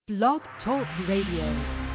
Blog Talk Radio.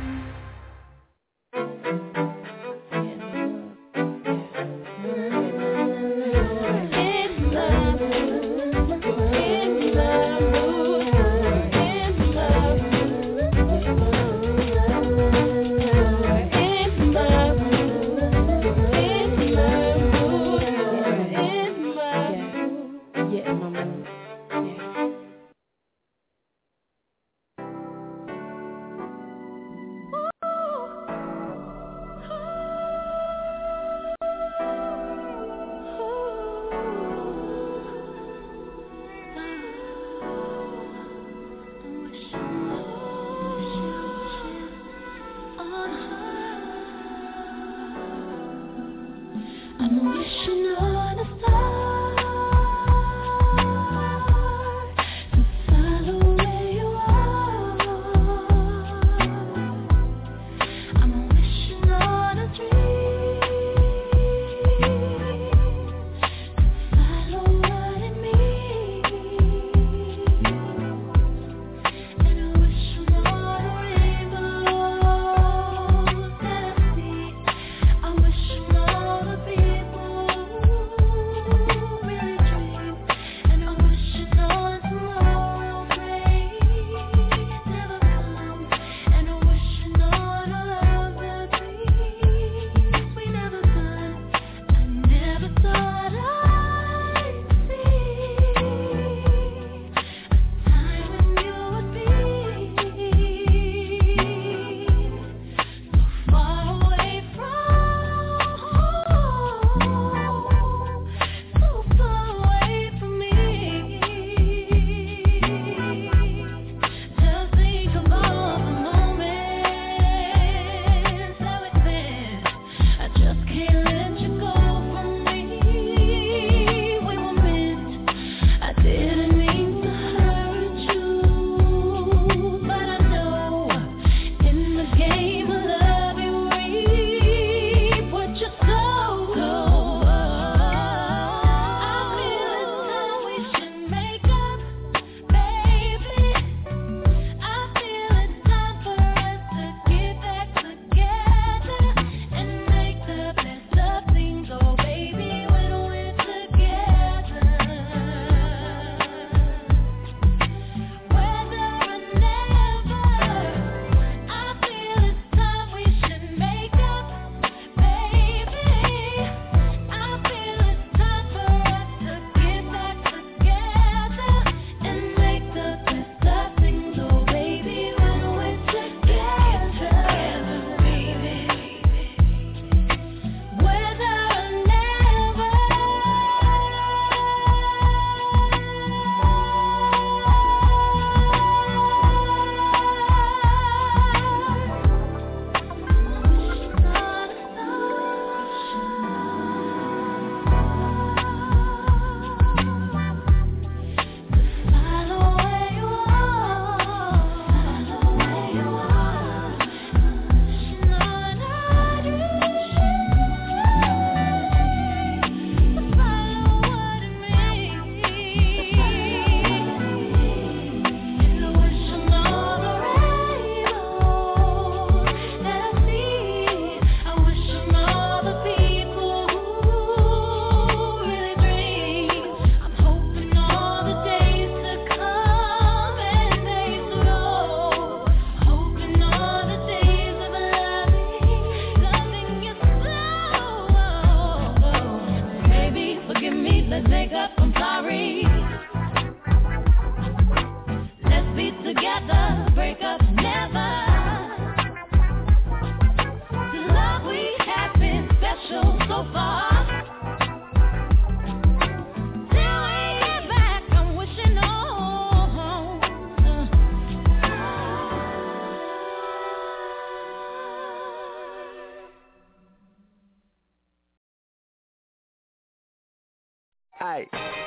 Hey.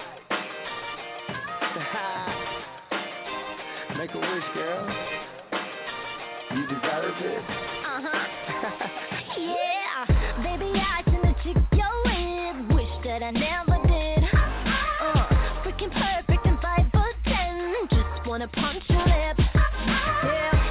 Make a wish, girl. You deserve it. Yeah. Baby, I tend to trick your head. Wish that I never did. Freaking perfect and 5'10". Just wanna punch your lips. Yeah.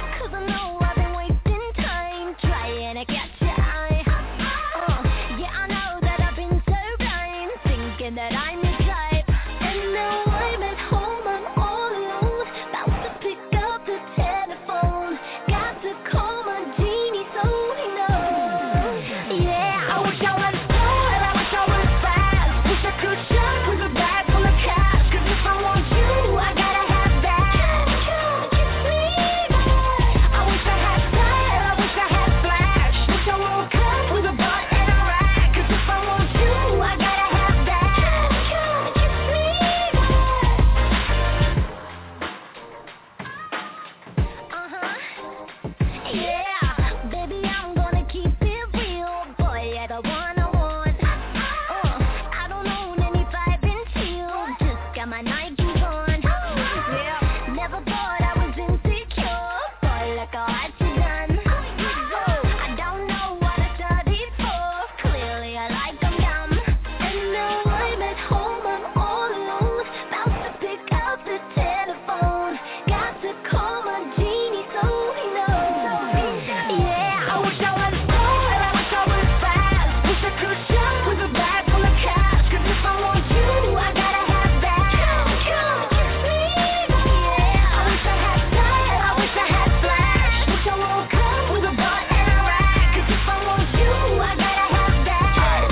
Yeah, baby, I'm gonna keep it real. Boy, yeah, the one I want. I don't own any 5-inch heels, just got my Nikes on. Yeah, never thought I was insecure. Boy, look how hard you done. I don't know what I studied for. Clearly, I like them dumb. And now I'm at home, I'm all alone. About to pick up the telephone. Got to call my genie so he knows. Yeah, I wish I was bold, I wish I was fast. Wish I could shop with a bag full of cash. 'Cause if I want you, I gotta have that. Come, please. Yeah, I wish I had style, I wish I had flash. Wish I woke up with a butt and a rack. 'Cause if I want you, I gotta have that.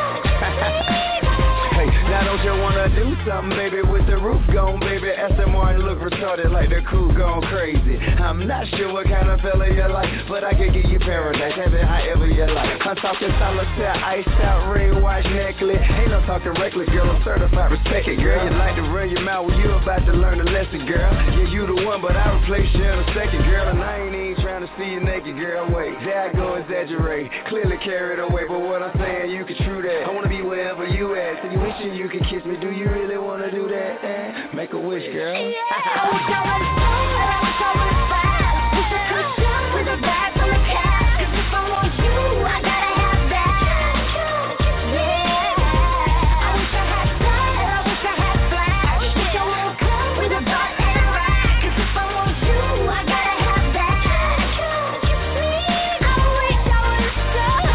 Hey, now don't you wanna do something, baby, with the roof gone, baby? SMR look retarded like the crew gone crazy. I'm not sure what kind of fella you like, but I can give you paradise, have it however you like. I'm talking solitaire, iced out, ring, watch, necklace. Ain't no talking reckless, girl, I'm certified, respect it, girl. You like to run your mouth when you about to learn a lesson, girl. Yeah, you the one, but I'll replace you in a second, girl. And I ain't even trying to see you naked, girl, wait. There I go exaggerate, clearly carried away, but what I'm saying, you can true that. I wanna be wherever you at, so you wishing you could kiss me. Do you really wanna do that? Make a wish, girl. Yeah, I wish I was bold, I wish I was fast. Wish I could shop with a bag full of cash. 'Cause if I want you, I gotta have that. Yeah, I wish I had style, I wish I had flash. Wish I woke up with a butt and a rack. 'Cause if I want you, I gotta have that. I wish I was bold.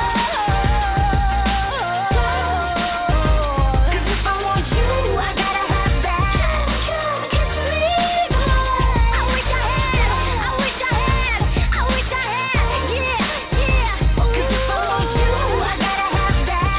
'Cause if I want you, I gotta have that. I wish I had, I wish I had, I wish I had, yeah, yeah. 'Cause if I want you, I gotta have that.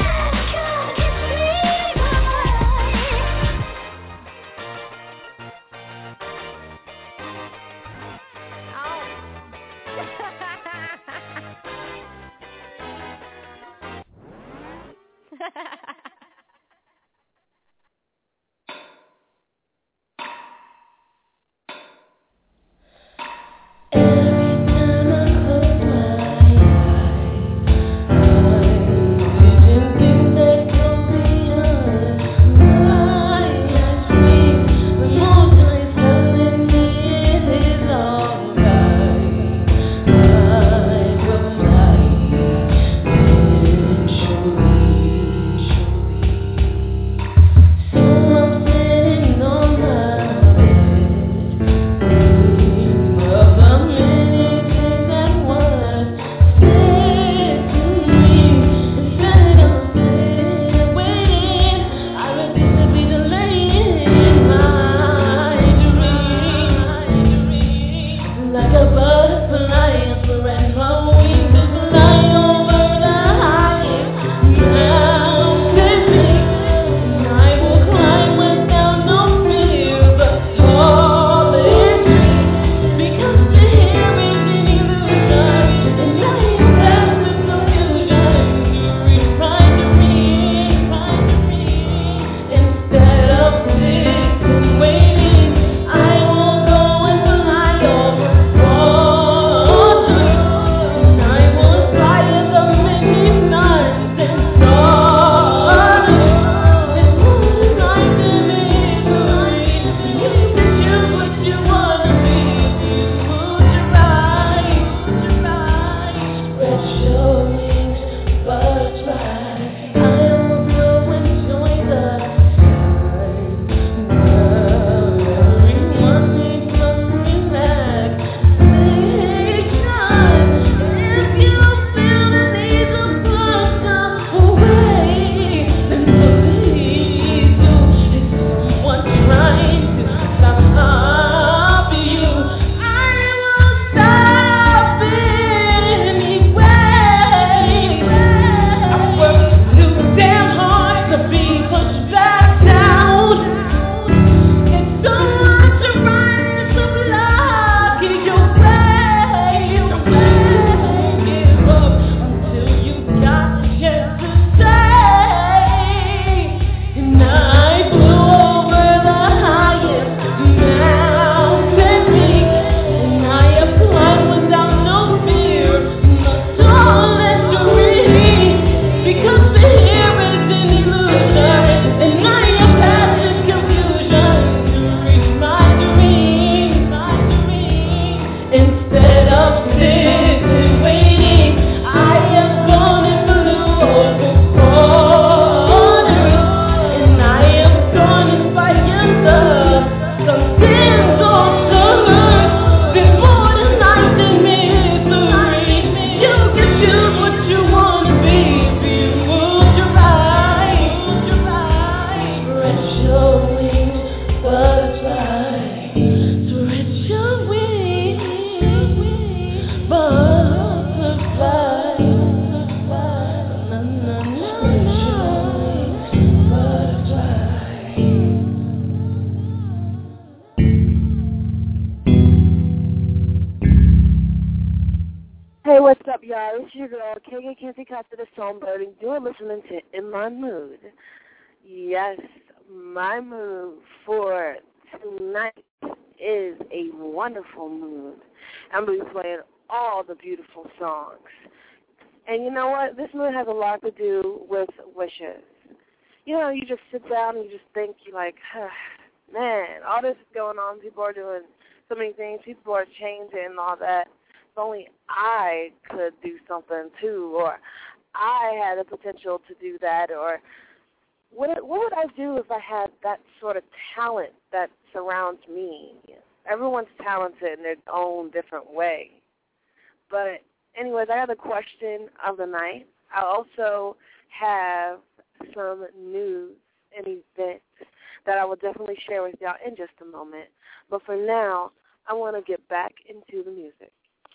What's up, y'all? It's your girl, KK Kenzie Costa the Songbird, and you're listening to In My Mood. Yes, my mood for tonight is a wonderful mood. I'm going to be playing all the beautiful songs. And you know what? This mood has a lot to do with wishes. You know, you just sit down and you just think, you're like, man, all this is going on. People are doing so many things. People are changing and all that. If only I could do something too, or I had the potential to do that, or what would I do if I had that sort of talent that surrounds me? Everyone's talented in their own different way. But anyways, I have the question of the night. I also have some news and events that I will definitely share with y'all in just a moment. But for now, I want to get back into the music.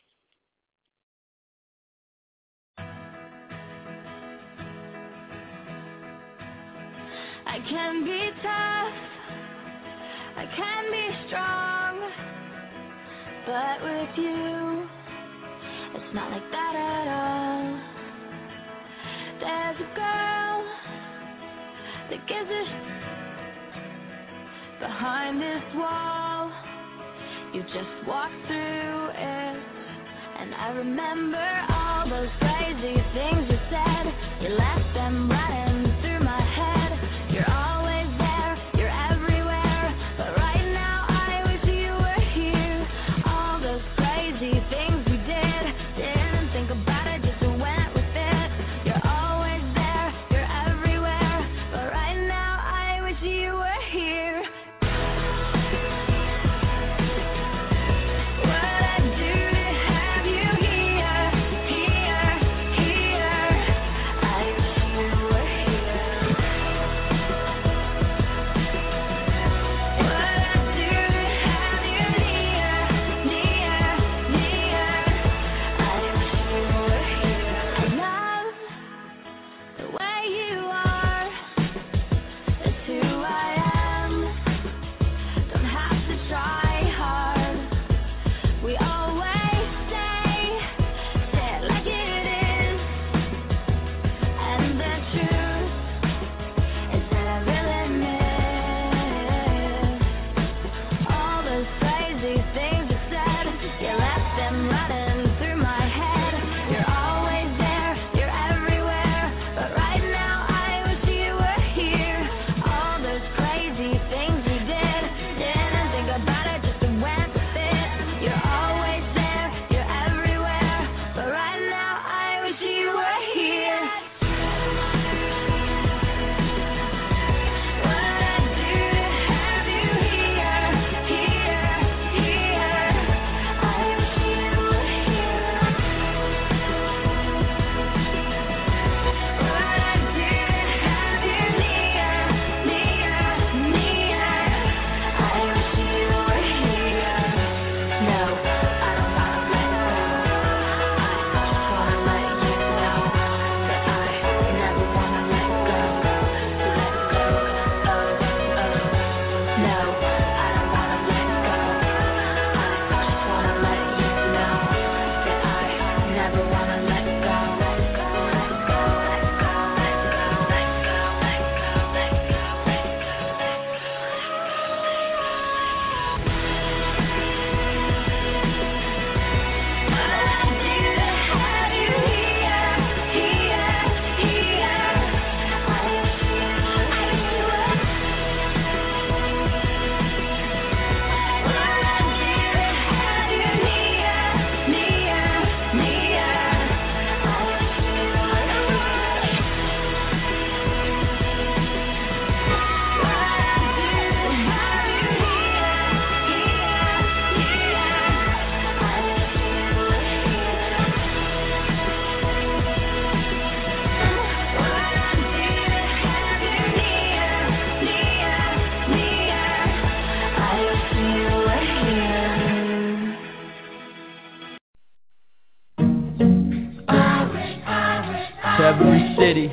I can be tough, I can be strong, but with you, it's not like that at all. There's a girl that gives us behind this wall. You just walk through it, and I remember all those crazy things you said. You left them running through my head. You're always there, you're everywhere, but right now I wish you were here. All those crazy things we did, didn't think about it, just went with it. You're always there, you're everywhere, but right now I wish you were here. What I'd do to have you here, here, here. I wish you were here. every city,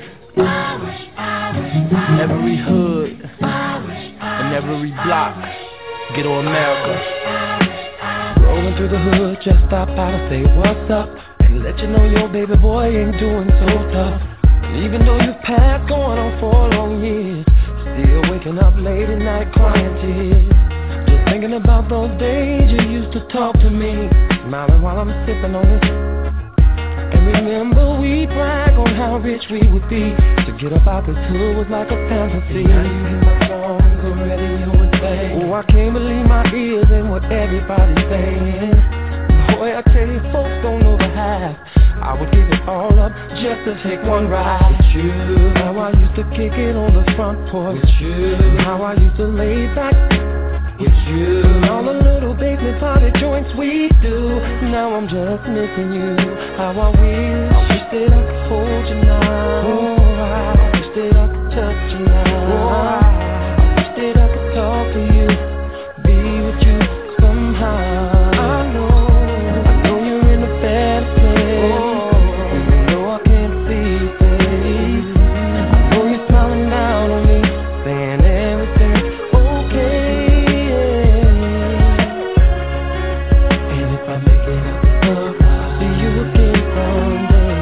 every hood, and every block. Ghetto America. Rolling through the hood, just stop by to say what's up. And let you know your baby boy ain't doing so tough. And even though you've passed going on 4 long years, still waking up late at night crying tears. Just thinking about those days you used to talk to me, smiling while I'm sipping on this. And remember we brag on how rich we would be. To get up out this hood was like a fantasy. Now you hear my songs on radio and say, oh, I can't believe my ears and what everybody's saying. Boy, I tell you, folks don't know the half. I would give it all up just to take one ride with you. How I used to kick it on the front porch with you. How I used to lay back with you. And all the little basement party joints we do. Now I'm just missing you. How I wish that I could hold you now. Oh, I wish that I could touch you now. Oh, I wish that I could talk to you, be with you somehow. I know you're in a bad place. Even though I can't see your face, I know you're smiling down on me, saying everything's okay. And if I make it up, I'll see you again someday.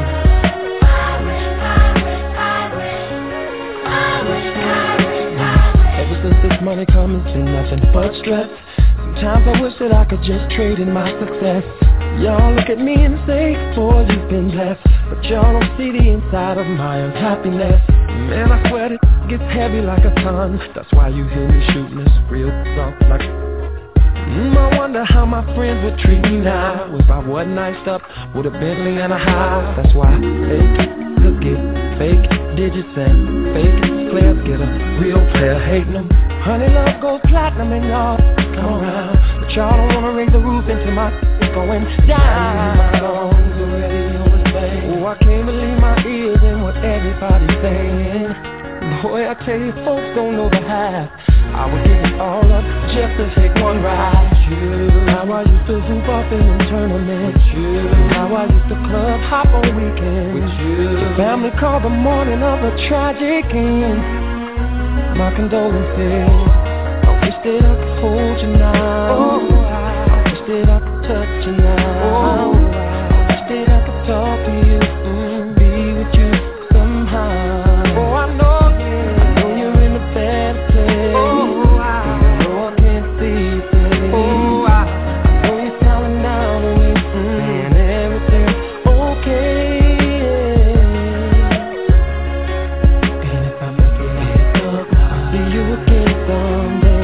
Ever since this money comes, it's been nothing but stress. Sometimes I wish that I could just trade in my success. Y'all look at me and say, boy, you've been blessed. But y'all don't see the inside of my unhappiness. Man, I swear it gets heavy like a ton. That's why you hear me shooting this real stuff like I wonder how my friends would treat me now if I wasn't iced up with a Bentley and a house. That's why fake could get fake digits and fake players get a real player hating them. Honey, love goes platinum and y'all come around, but y'all don't wanna raise the roof until my it's going down. Oh, I can't believe my ears and what everybody's saying. Boy, I tell you, folks don't know the half. I would give it all up just to take one ride with you. How I used to hoop off in the tournament with you. How I used to club hop on weekends with you. The family called the morning of a tragic end. My condolences. I wish that I could hold you now. Oh, I wish that I could touch you now. Oh, I wish that I could talk to you, be with you somehow. Oh, I know you're in a bad place. Oh, I know I can't see your face. Oh, I know you're smiling down on me, saying everything's okay. And if I make it up, I'll see you again someday.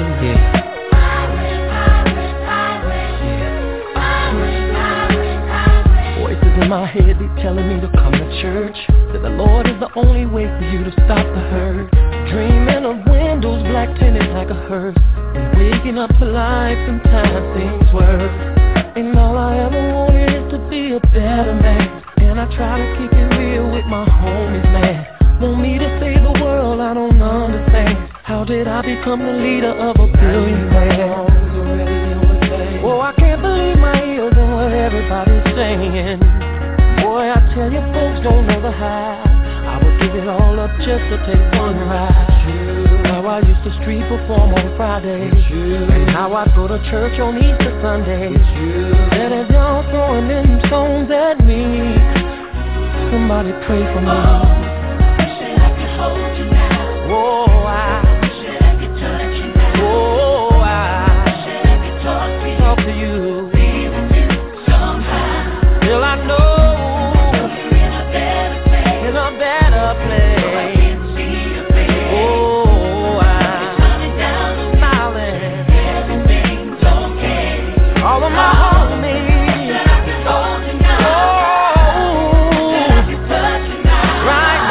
Voices in my head, they telling me to come to church, that the Lord is the only way for you to stop the hurt. Dreaming of windows black tinted like a hearse, and waking up to life sometimes seems worse. And all I ever wanted is to be a better man, and I try to keep it real with my homies, man. Want me to save the world, I don't understand. How did I become the leader of a billion man? Oh, I can't believe my ears and what everybody's saying. Boy, I tell you, folks don't know the half. I would give it all up just to take one ride. How I used to street perform on Fridays, and how I'd go to church on Easter Sundays. And as y'all throwing them stones at me, somebody pray for me. I wish that I could hold you now. Oh, I wish that I could touch you now. Oh, I wish that I could talk to you. Be with you somehow. Till I know you're in a better place. In a better place. So I can't see your face. Oh, you're smiling down on me, smiling. Everything's okay. All of my homies. Wish that I could hold you now. Oh, wish that I could touch you now. Right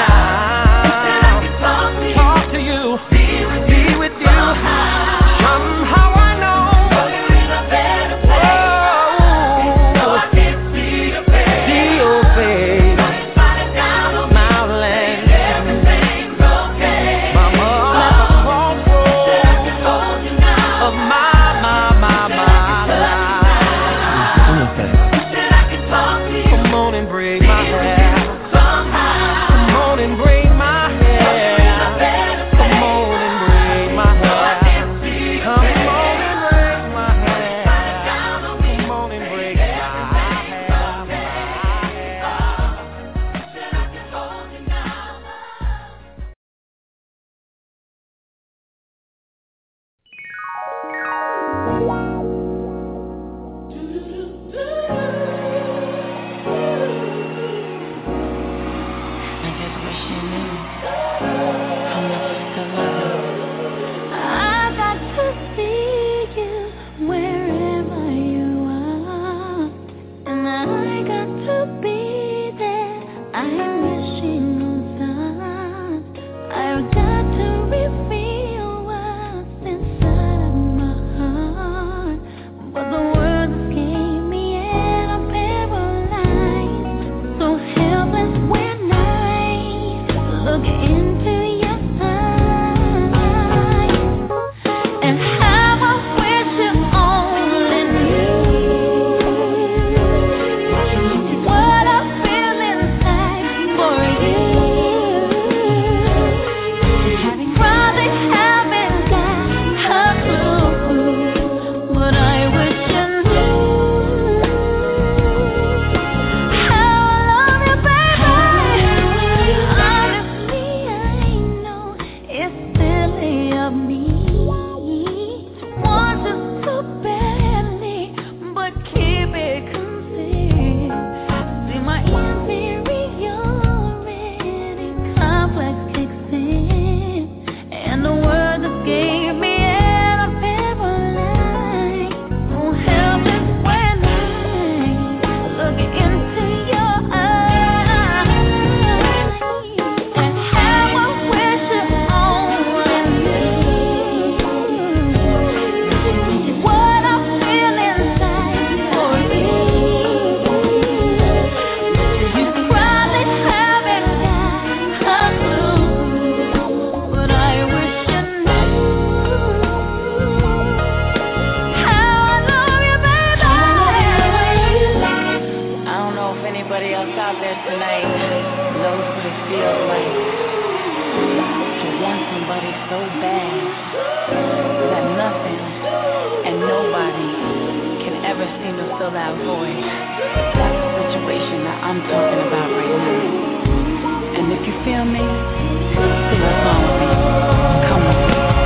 anybody else out there tonight knows what it feels like to want somebody so bad that nothing and nobody can ever seem to fill that void. That's the situation that I'm talking about right now. And if you feel me, sing a song with me. Come on.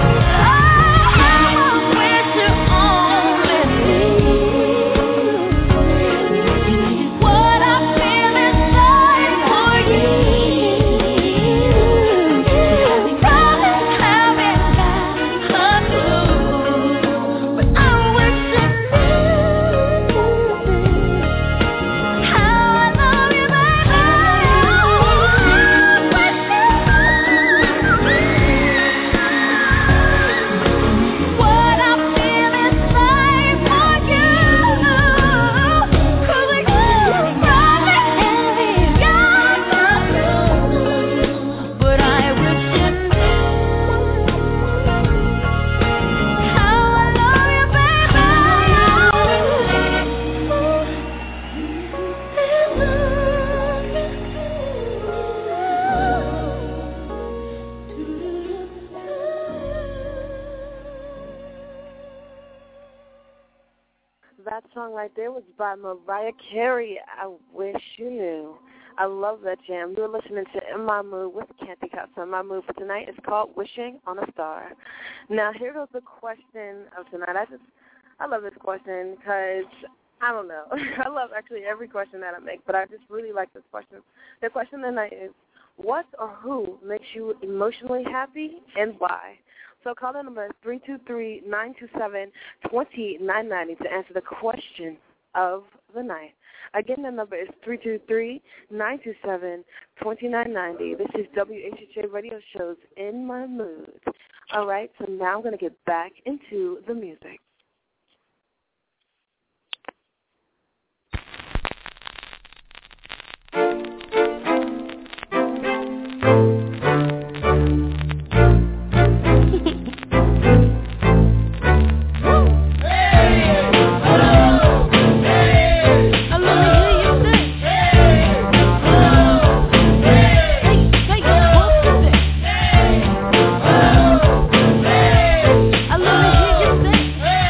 That song right there was by Mariah Carey, I Wish You Knew. I love that jam. You're listening to In My Mood with Canty Casa. My mood for tonight is called Wishing on a Star. Now, here goes the question of tonight. I love this question because, I don't know. I love actually every question that I make, but I just really like this question. The question tonight is, what or who makes you emotionally happy and why? So call the number 323-927-2990 to answer the question of the night. Again, the number is 323-927-2990. This is WHHA Radio Show's In My Mood. All right, so now I'm going to get back into the music. I love to hear you say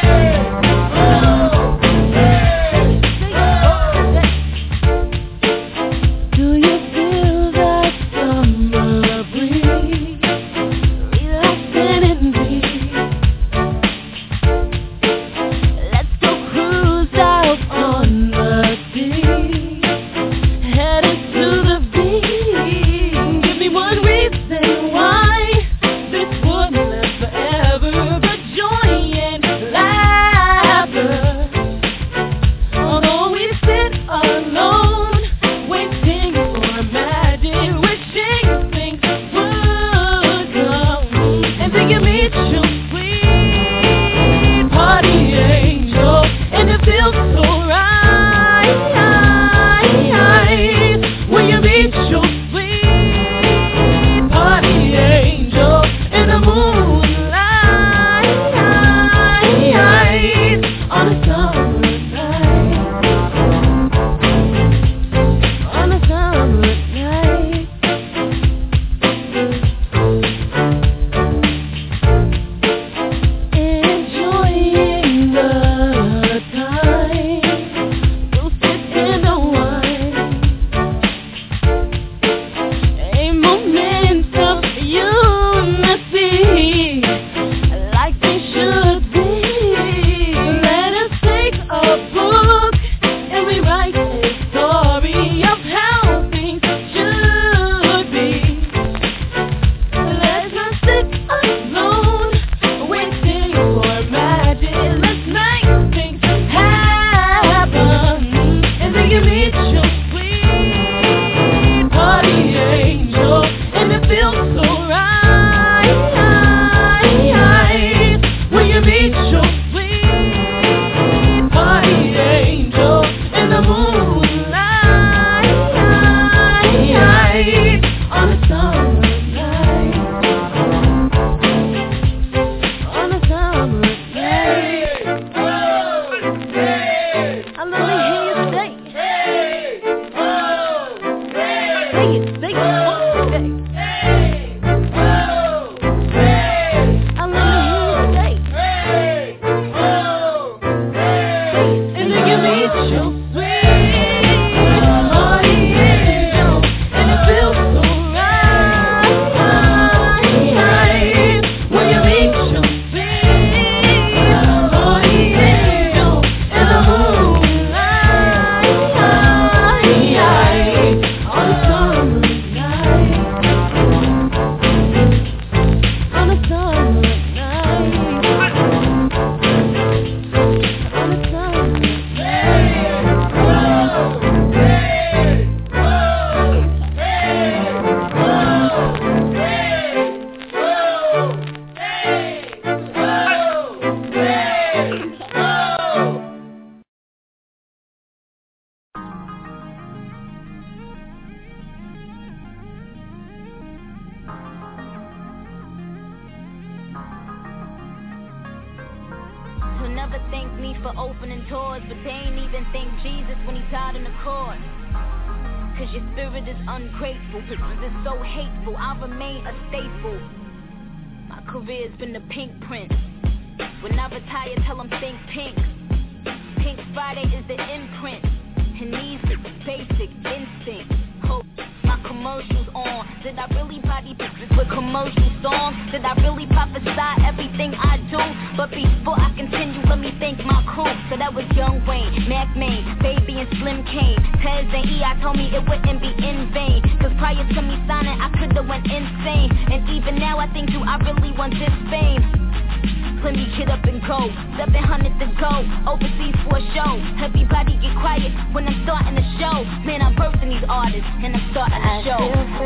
me for opening doors, but they ain't even thank Jesus when he died on the cross. Cause your spirit is ungrateful, cause it's so hateful, I remain a staple. My career's been the pink print. When I retire, tell them think pink. Pink Friday is the imprint. And these is basic instinct. Hope my commercials on. Did I really body pictures with commercial songs? Did I really prophesy everything I do? But before I continue, let me thank my crew. So that was Young Wayne, Mac Main, Baby and Slim Kane. Tez and E.I. told me it wouldn't be in vain. Cause prior to me signing, I could've went insane. And even now I think, do I really want this fame? Let me get up and go, 700 to go, overseas for a show. Everybody get quiet when I'm starting the show. Man, I'm birthing these artists and I'm starting the show.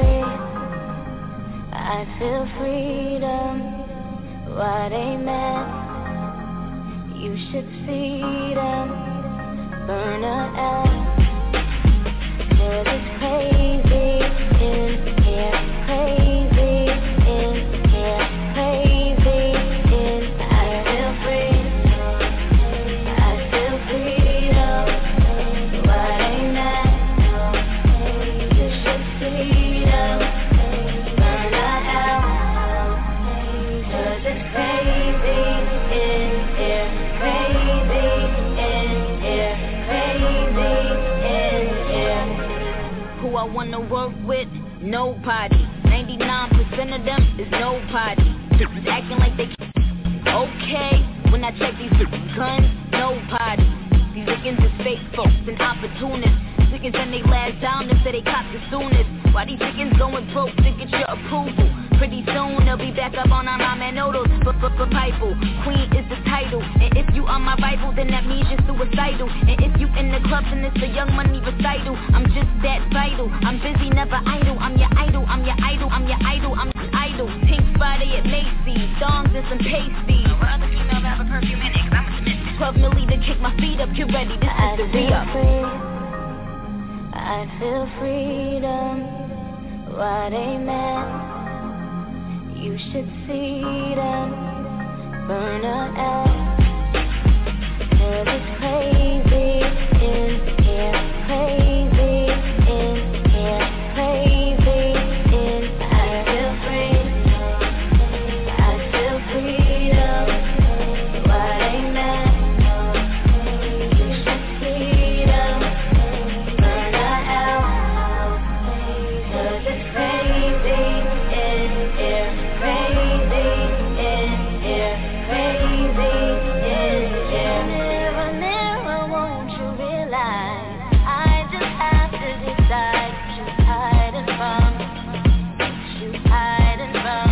I feel freedom, what a mess. You should see them, burn a F. Cause it's crazy in here, crazy in here, crazy. I wanna work with nobody. 99% of them is nobody. Just acting like they okay. When I check these guns, nobody. These chickens is fake folks and opportunists. Chickens and they last down and say they cop the soonest. Why these chickens going broke to get your approval? Pretty soon they'll be back up on our ramen noodles. But Bible, Queen is the title. And if you are my Bible, then that means you're suicidal. And if you in the clubs and it's a Young Money recital, I'm just that vital. I'm busy, never idle. I'm your idol, I'm your idol, I'm your idol, I'm your idol. Pink Friday at Macy's, thongs and some pasties. What other females have a perfume in it? 'Cause I'm a submissive. 12 milli to kick my feet up, get ready, this is the re-up. I feel freedom, what a mess. You should see them, burn a F. Cause it's crazy in here, crazy in here, crazy in. I feel free, I feel freedom, what a mess. You should see them, burn a F. Cause it's crazy in here, crazy in here, crazy in here. Never, won't you realize I just have to decide what you hiding from, what you hiding from.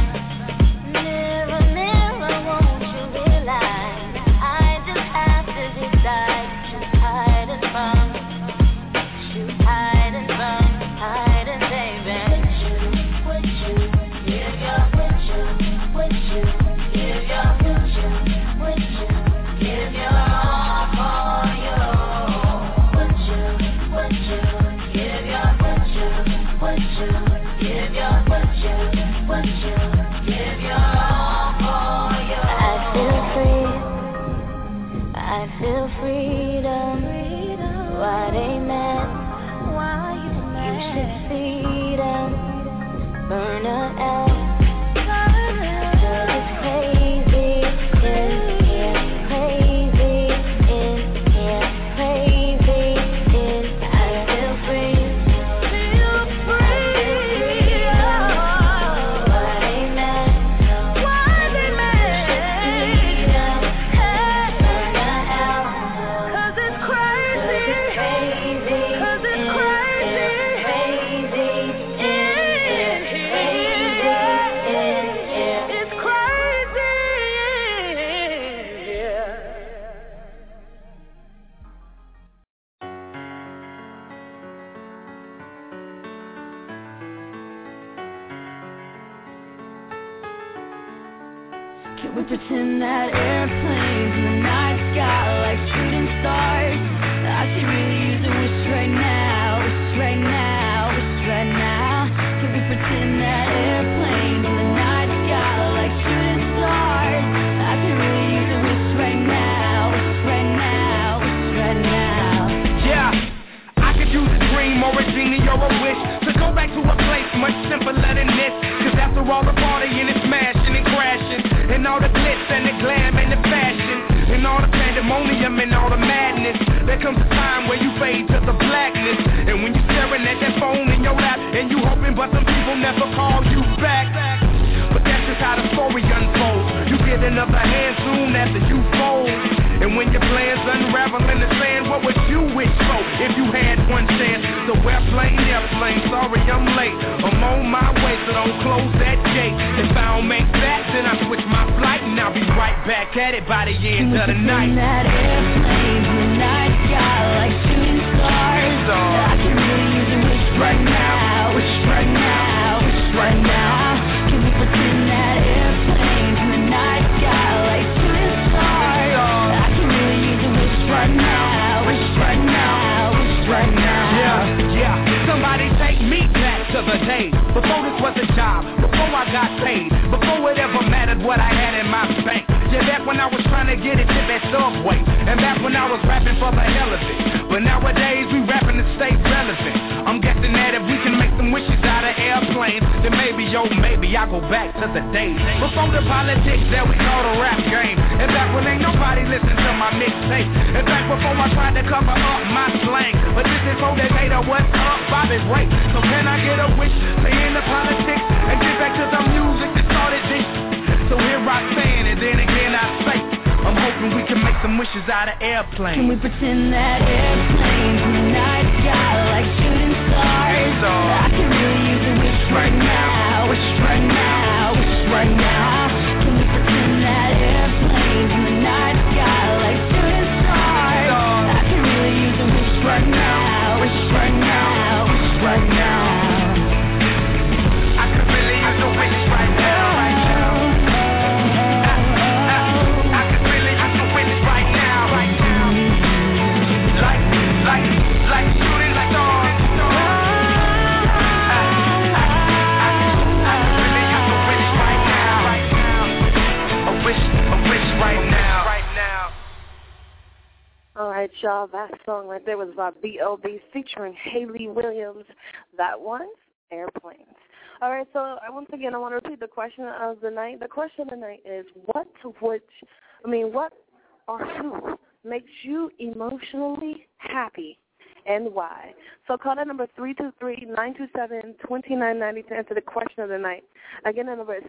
Never, won't you realize I just have to decide what you hiding from, what you hiding from, hiding, baby. Would you give your, would you give your, would you give your all for you? Would you give your, would you give your, would you give your all for you? I feel freedom, what a mess. You should see them, burn a F. Cause it's crazy in here, crazy in here, crazy in. I feel free, what a mess. What a mess. Burn a F. Cause it's crazy, cause it's crazy, crazy in here, it's crazy in here. Can we pretend that airplanes in the night sky like shooting stars? I could really use a wish right now, wish right now, wish right now. Can we pretend that airplanes in the night sky like shooting stars? I could really use a wish right now, wish right now. a wish to go back to a place much simpler than this. Cause after all the partying and smashing and crashing, and all the glitz and the glam and the fashion, and all the pandemonium and all the madness, there comes a time where you fade to the blackness. And when you're staring at that phone in your lap, and you hoping but some people never call you back. But that's just how the story unfolds. You get another hand soon after you fold. And when your plans unravel in the sand, what would you wish for if you had one chance? So airplane, sorry I'm late. I'm on my way, so don't close that gate. If I don't make that, then I switch my flight, and I'll be right back at it by the end of the night. That airplane in the night sky like shooting stars. I can really use a wish right now, wish right now, wish right now. Can we pretend that airplane in the night sky like shooting stars? I can really use a wish right now, wish right now, wish right now. Yeah, somebody take me back to the day before this was a job, before I got paid, before it ever mattered what I had in my bank. Yeah, back when I was trying to get it to that Subway, and back when I was rapping for the hell of it. But nowadays we rapping to stay relevant. I'm guessing that if we can make some wishes out of airplanes, then maybe, maybe I go back to the days before the politics that we call the rap game. And back when ain't nobody listened to my mixtape. And back before I tried to cover up my slang. But this is for that hater, what's up, Bobby Ray. So can I get a wish to end the politics and get back to the music that started this? So here I stand, and then again I say, I'm hoping we can make some wishes out of airplanes. Can we pretend that airplanes in the night sky like shooting stars? I can really use a wish right now, wish right now, wish right now. Can we pretend that airplanes in the night sky like shooting stars? I can really use a wish right now, wish right now, wish right now. I could really use a wish right now, right now. Like shooting stars. I can really use a wish right now. A wish right now. Alright, y'all, that song right there was by B.O.B. featuring Hayley Williams. That one's Airplanes. Alright, so once again, I want to repeat the question of the night. The question of the night is, what or who makes you emotionally happy and why? So call that number 323-927-2990 to answer the question of the night. Again, the number is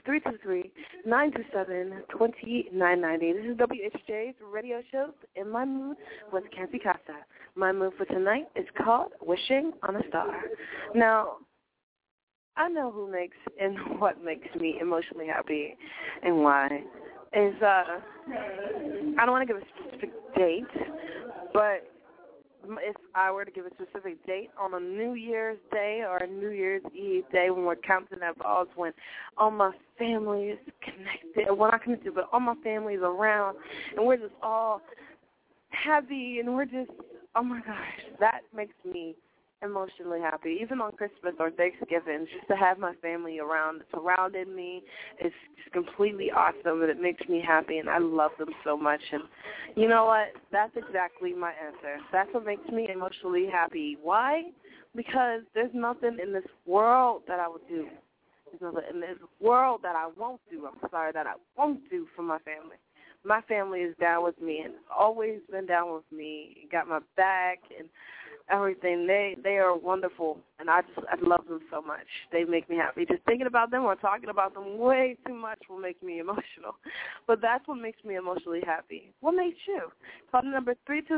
323-927-2990. This is WHJ's radio show, In My Mood with Cancy Casa. My mood for tonight is called Wishing on a Star. Now, I know who makes and what makes me emotionally happy and why. I don't want to give a specific date, but if I were to give a specific date on a New Year's Day or a New Year's Eve day when we're counting our balls, when all my family is connected, well, not connected, but all my family is around, and we're just all happy, and we're just, oh my gosh, that makes me emotionally happy. Even on Christmas or Thanksgiving, just to have my family surrounding me is just completely awesome, and it makes me happy, and I love them so much. And you know what? That's exactly my answer. That's what makes me emotionally happy. Why? Because there's nothing in this world that I would do. There's nothing in this world that I won't do. That I won't do for my family. My family is down with me and always been down with me, got my back and everything. They are wonderful, and I love them so much. They make me happy. Just thinking about them or talking about them way too much will make me emotional. But that's what makes me emotionally happy. What makes you? Call the number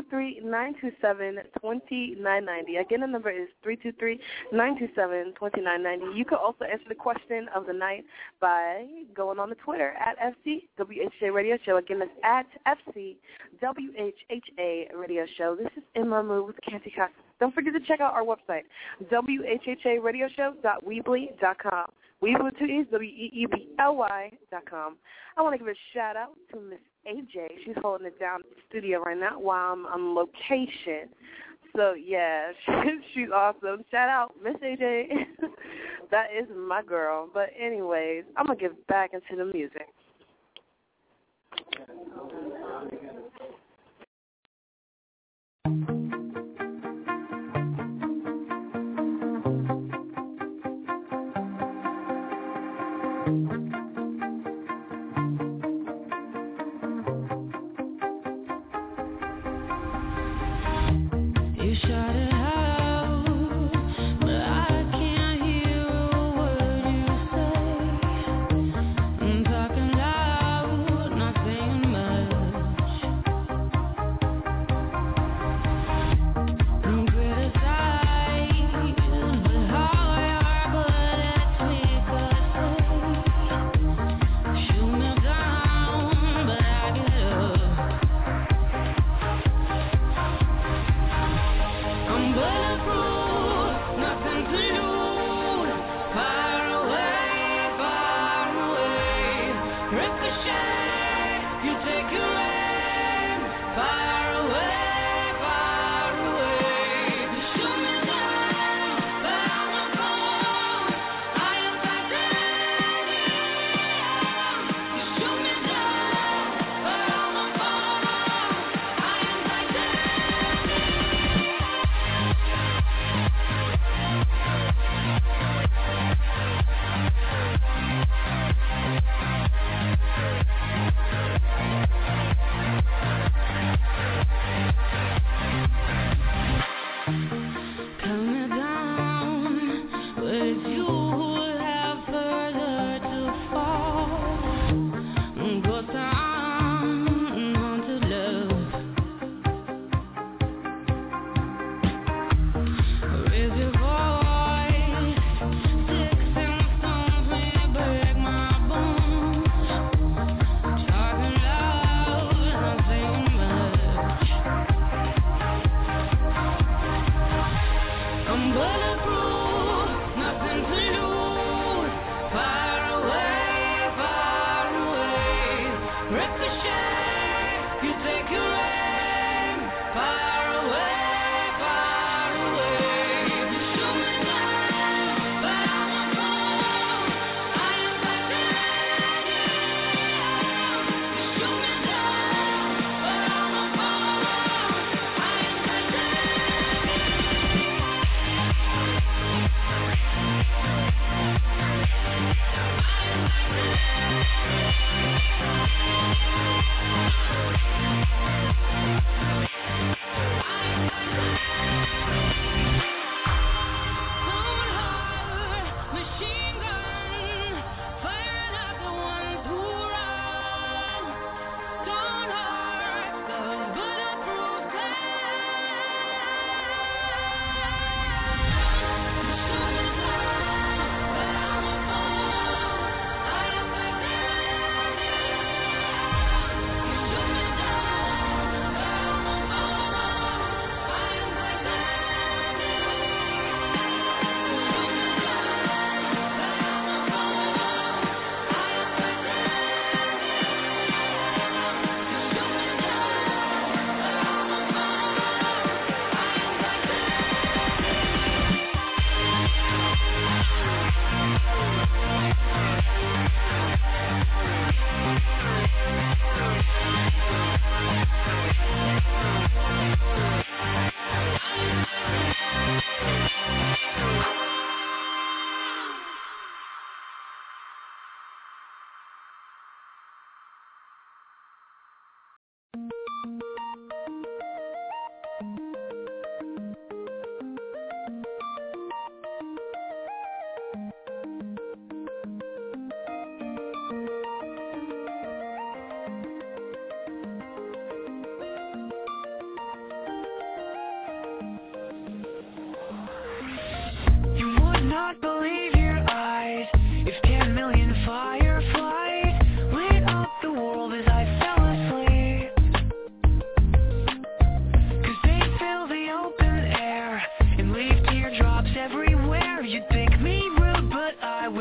323-927-2990. Again, the number is 323-927-2990. You can also answer the question of the night by going on the Twitter at FCWHA Radio Show. Again, that's at FCWHA Radio Show. This is In My Mood with Cancy Casa. Don't forget to check out our website, whharadioshow.weebly.com. Weebly with two E's, WEEBLY.com. I want to give a shout-out to Miss AJ. She's holding it down at the studio right now while I'm on location. So, yeah, she's awesome. Shout out, Miss AJ. That is my girl. But anyways, I'm going to get back into the music.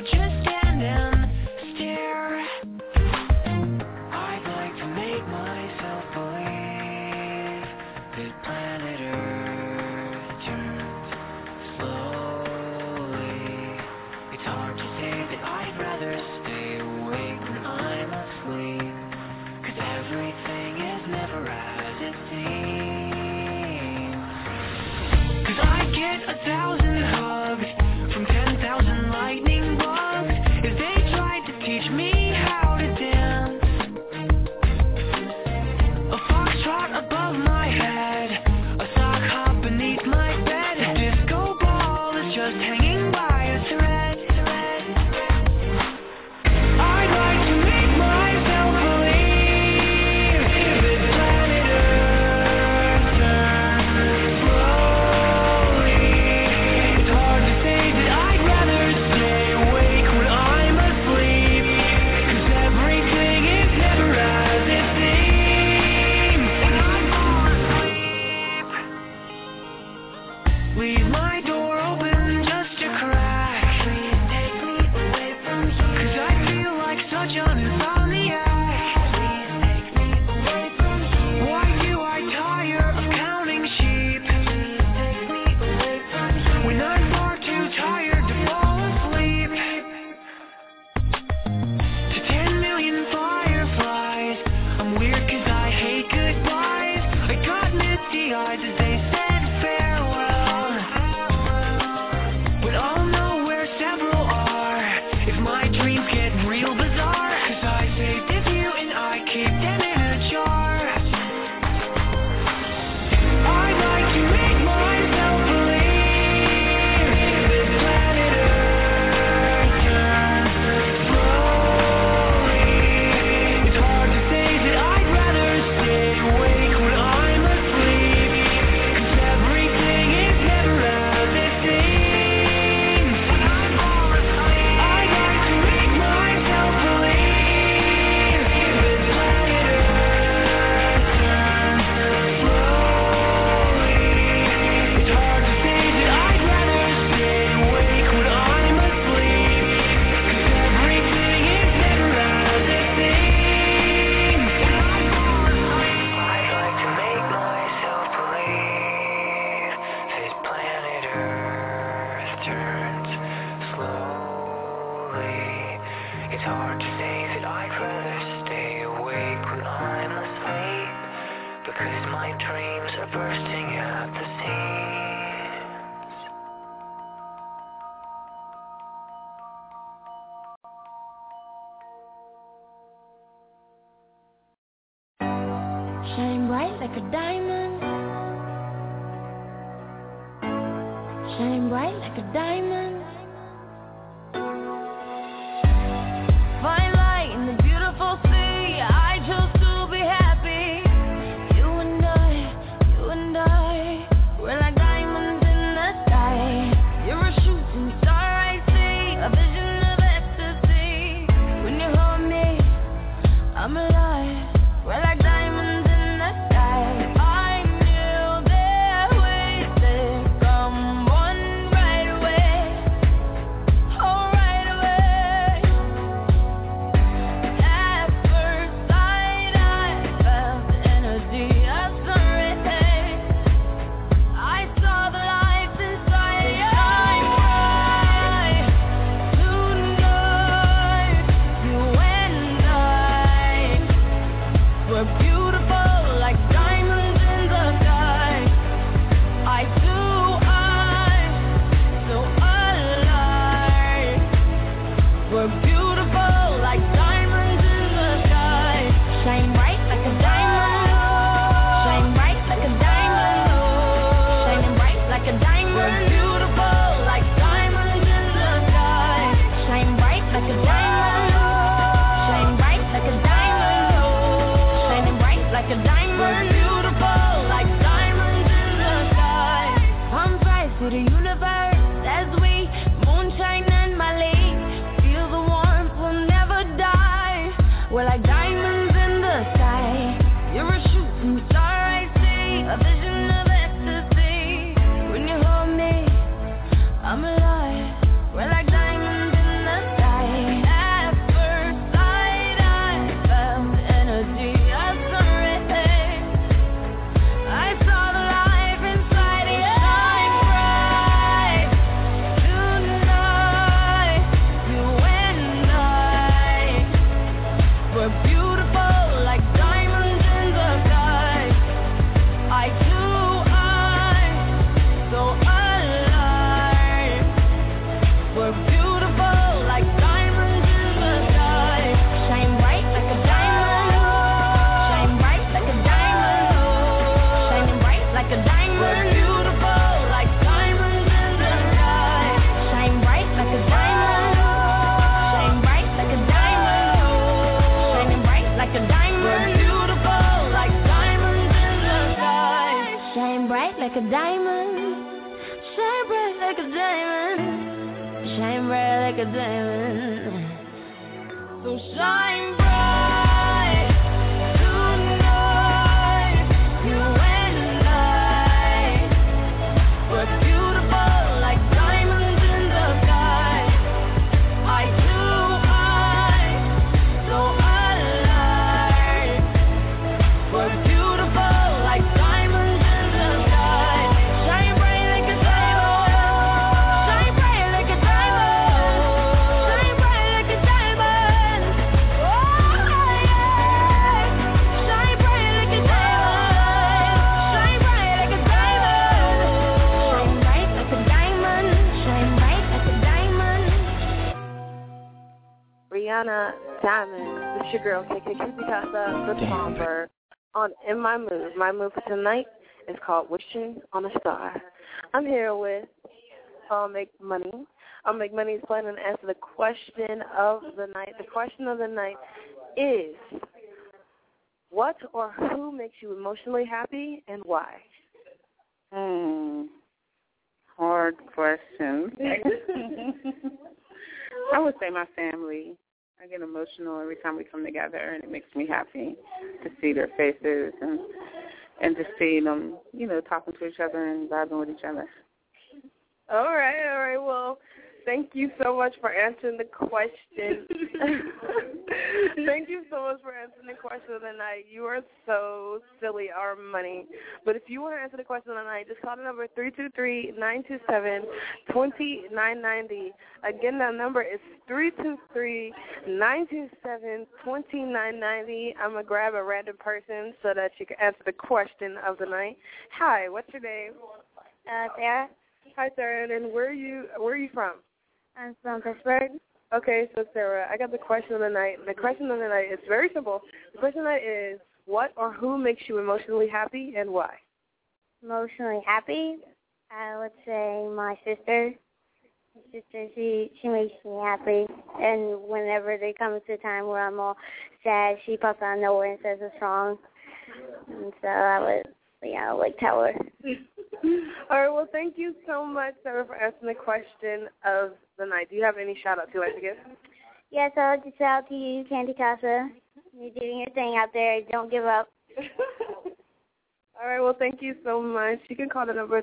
just stand and stare. I'd like to make myself believe that planet Earth turns slowly. It's hard to say that I'd rather stay awake when I'm asleep, 'cause everything is never as it seems. 'Cause I get 1,000 hugs from 10,000 lightning bugs if they tried to teach me how to dance. A foxtrot above my head, a sock hop beneath my bed, a disco ball is just hanging by a thread. I'd like to make myself believe that planet Earth turns slowly. It's hard to say that I'd rather stay awake when I'm asleep, 'cause everything is never as it seems. When I fall asleep, leave my door open just a crack. Please take me away from here, 'cause I feel like such an insomniac. Please take me away from here. Why do I tire of counting sheep? Please take me away from here, when I'm far too tired to fall asleep. To 10 million fireflies, I'm weird 'cause I hate goodbyes. I got misty eyes as they said farewell, but I'll know where several are if my dreams get real bizarre, 'cause I saved a few and I keep them in a jar. I'd like to make myself believe that planet Earth turns slowly. It's hard to say that I'd rather stay awake when I'm asleep, 'cause everything is never as it seems. When I fall asleep, I'd like to make myself believe that planet Earth turns slowly. It's hard to say that I'd rather stay awake when I'm asleep, 'cause everything is never as it seems. When I fall asleep, I'd like to make myself believe that planet Earth turns slowly. It's hard to say that I'd rather stay awake when I'm asleep, because my dreams are bursting at the seams. Shine bright like a diamond. Shine bright like a diamond. Find light in the beautiful sea. I chose to be happy. You and I, we're like diamonds in the sky. You're a shooting star I see, a vision of ecstasy. When you hold me, I'm alive. We're like diamonds in the sky. I knew their ways to come one right away. Oh, right away. At first sight, I felt the energy of sun rays. I saw the light inside your eyes. Tonight, you and I were beautiful like diamonds in the sky. Eye to eye, so alive. We're beautiful like diamonds in the sky. Shine bright like a diamond. Shine bright like a diamond. Shining bright like a diamond. We're beautiful like diamonds in the sky. Shine bright like a diamond. Shine bright like a diamond. Shining bright like a diamond. We're beautiful like diamonds in the sky. Palms rise to the universe as we moonshine and Malay. Feel the warmth, we'll never die. We're like diamonds in the sky. You're a shooting star I see, a vision of ecstasy. When you hold me, I'm alive. We're like diamonds in the sky. shine bright like a diamond. So shine bright tonight, you and I. We're beautiful like diamonds in the sky. Eye to eye, so alive. We're beautiful like diamonds in the sky. Shine bright like a diamond. Shine bright like a diamond. Shine bright like a diamond. Oh yeah. Shine bright like a diamond. Shine bright like a diamond. Shine bright like a diamond. Shine bright like a diamond. Rihanna Diamond. This your girl, KK Casa, the Songbird. On In My Mood. My mood for tonight is called Wishing on a Star. I'm here with Make Money. Make Money is planning to answer the question of the night. The question of the night is, what or who makes you emotionally happy and why? Hard question. I would say my family. I get emotional every time we come together, and it makes me happy to see their faces and to see them, talking to each other and vibing with each other. All right. Well, thank you so much for answering the question. Thank you so much for answering the question of the night. You are so silly, our money. But if you want to answer the question of the night, just call the number 323-927-2990. Again, that number is 323-927-2990. I'm going to grab a random person so that you can answer the question of the night. Hi, what's your name? Sarah. Hi, Sarah. And where are you from? I'm from Pittsburgh. Okay, so Sarah, I got the question of the night. The question of the night is very simple. The question of the night is, what or who makes you emotionally happy and why? Emotionally happy? I would say my sister. My sister, she makes me happy. And whenever there comes a time where I'm all sad, she pops out of nowhere and says a song. And so I would, tell her. All right, well, thank you so much, Sarah, for answering the question of the night. Do you have any shout-outs you'd like to give? Yes, I'll just shout out to you, Candy Casa. You're doing your thing out there. Don't give up. All right, well, thank you so much. You can call the number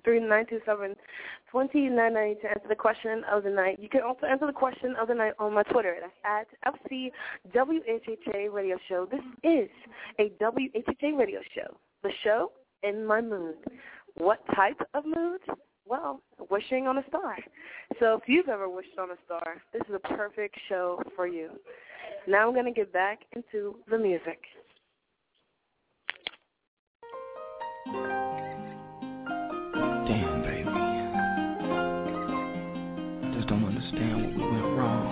323-927-2990 to answer the question of the night. You can also answer the question of the night on my Twitter. That's at FCWHHA Radio Show. This is a WHHA Radio Show. The show In My Mood. What type of mood? Well, wishing on a star. So if you've ever wished on a star, this is a perfect show for you. Now I'm going to get back into the music. Damn, baby. I just don't understand what we went wrong.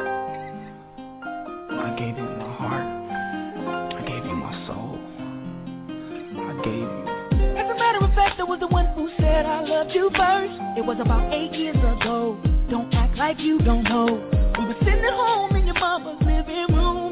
I gave you my heart. I gave you my soul. I gave you. As a matter of fact, I was the one who said I loved you first. It was about 8 years ago. Don't act like you don't know. We were sitting at home in your mama's living room.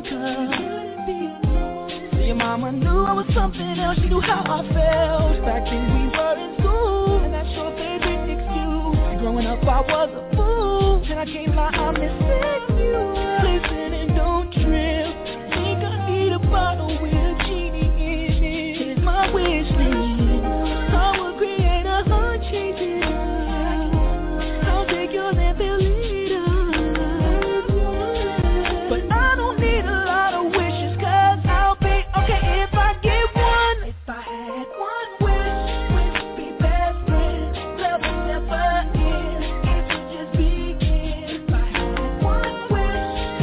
So your mama knew I was something else. She knew how I felt. Back then we were in school, and that's your favorite excuse. Growing up I was a fool, and I can't lie, I miss you. Listen and don't trip. Think I need a bottle with a genie in it. Here's my wish list. I will create a heart chasing. I'll take yours and fill it up. But I don't need a lot of wishes, 'cause I'll be okay if I get one. If I had one wish, we'd be best friends. Love will never end. It would just begin. If I had one wish,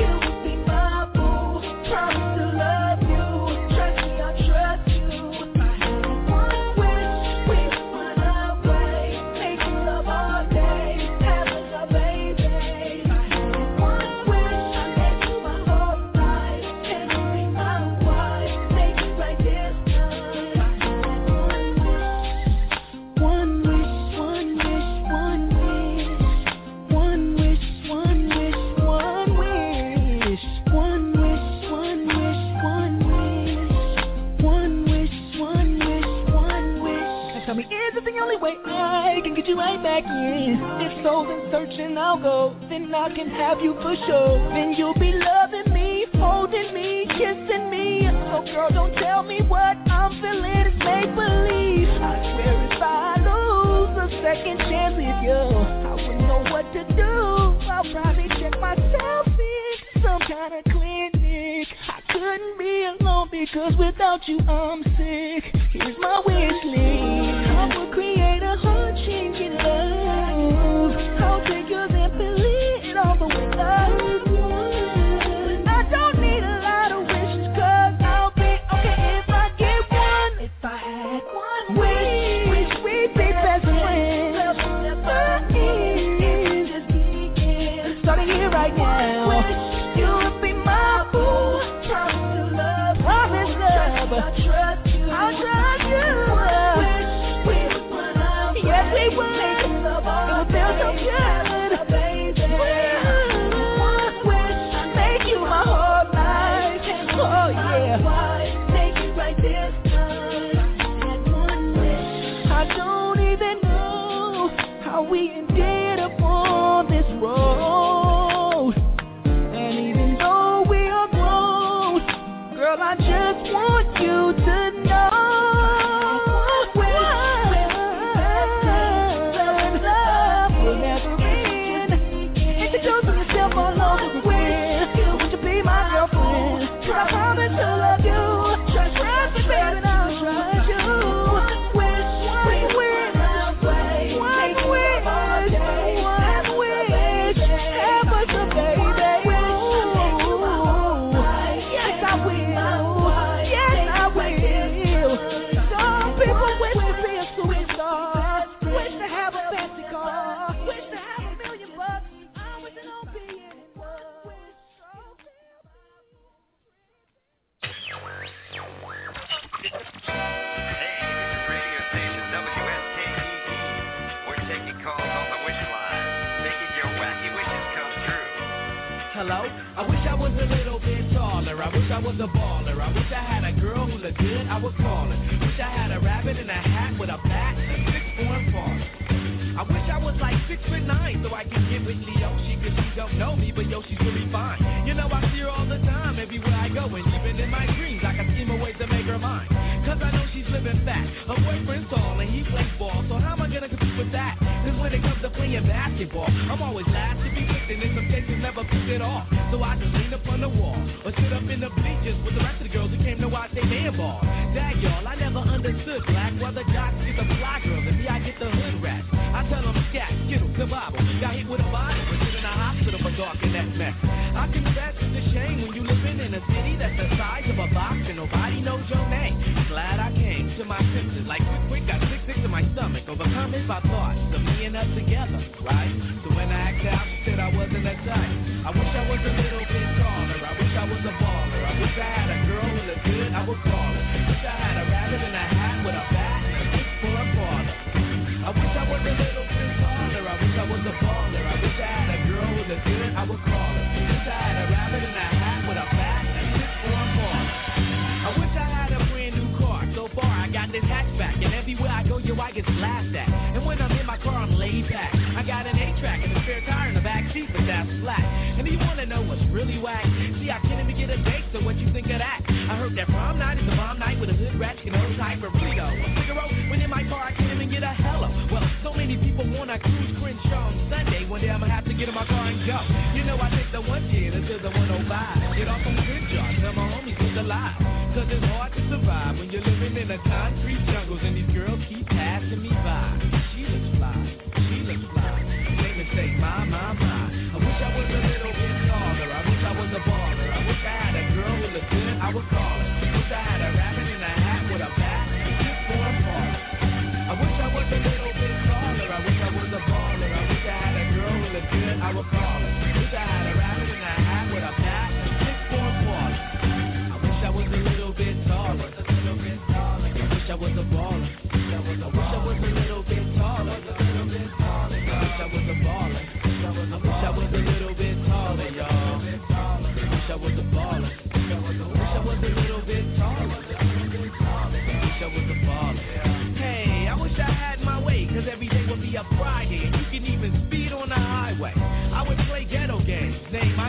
So then searching I'll go, then I can have you for sure. Then you'll be loving me, holding me, kissing me. So girl, don't tell me what I'm feeling is make-believe. I swear if I lose a second chance with you, I wouldn't know what to do. I'll probably check myself in some kind of clinic. I couldn't be alone because without you I'm sick. Here's my wish list. I will create a heart-changing love. I'll take yours and fill it all the way up. I don't need a lot of wishes, cause I'll be okay if I get one. If I had one wish we'd be best friends. Starting here right now. You would be my boo. Promise to love. Promise love. I trust you. I trust you. We would put up. Yes, we would. It would feel so good. Make you my whole life. Oh yeah. Take it right this time. I don't even know how we ended up on this road. And even though we are grown, girl, I just want you to know. Love will never end. Introducing yourself all over the wind. Would you be my girlfriend? I promise to love you. Trust me, baby, and I'll trust you. Hello? I wish I was a little bit taller. I wish I was a baller. I wish I had a girl who looked good, I would call her. Wish I had a rabbit in a hat with a bat and 6'4" father. I wish I was like 6'9" so I could get with Leo. She don't know me, but yo, she's really fine. You know, I see her all the time, everywhere I go. And even in my dreams, I can scheme a way to make her mine. Cause I know she's living fat. Her boyfriend's tall and he plays ball. So how am I gonna compete with that? Cause when it comes to playing basketball, I'm always last to be picked, and in some cases never picked it off. So I just lean up on the wall or sit up in the bleachers with the rest of the girls who came to watch they man ball. Dag y'all, I never understood black. While the jocks get the fly girls and me, I get the hood rats. I tell them scat, skittles, the Bible. Got hit with a bottle, but sit in a hospital for dark in that mess. I confess it's a shame when you living in a city that's the size of a box and nobody knows your name. Glad I came to my senses, like quick, got sick to my stomach. Overcome it by thoughts of me and us together, right? So when I asked out, she said I wasn't that type. I wish I was a little bit taller. I wish I was a baller. I wish I had a girl who looked good, I would call her. Wish I had a rabbit in a hat with a bat and a 6'4" father. I wish I was a little bit taller. I wish I was a baller. I wish I had a girl who looked good, I would call her. Wish I had a rabbit in a hat with a bat and a 6'4" father. I wish I had a brand new car. So far I got this hatchback, and everywhere I go, yo, I get laughed at. And when I'm in my car, I'm laid back. I got an 8-track and a spare tire in the back seat, but that's flat. And do you wanna know what's really whack? See, I can't even get a date, so what you think of that? I heard that prom night is a bomb night with a hood rat, you know, type of really though. A Figaro, when in my car, I can't even get a hello. Well, so many people wanna cruise Crenshaw on Sunday. One day I'ma have to get in my car and go. You know, I take the 110 until the 105. Get off on Crenshaw, tell my homies who's alive. Cause it's hard to survive when you're living in the concrete jungles and these girls keep passing me by. She looks fly, she looks fly. Make me say, my. I wish I was a little bit taller. I wish I was a baller. I wish I had a girl who looked good, I would call her. Wish I had a rabbit in a hat with a bat and 6'4" father. I wish I was a little bit taller. I wish I was a baller. I wish I had a girl who looked good, I would call her. Wish I had a rabbit in a hat with a bat and 6'4" father. I wish I was a little bit taller. I wish I was a baller. I wish I was a little bit taller. I wish I was a baller. I wish I was a little bit taller, y'all. I wish I was a baller. I wish I was a little bit taller. I wish I was a baller. Hey, I wish I had my way, cause every day would be a Friday. And you can even speed on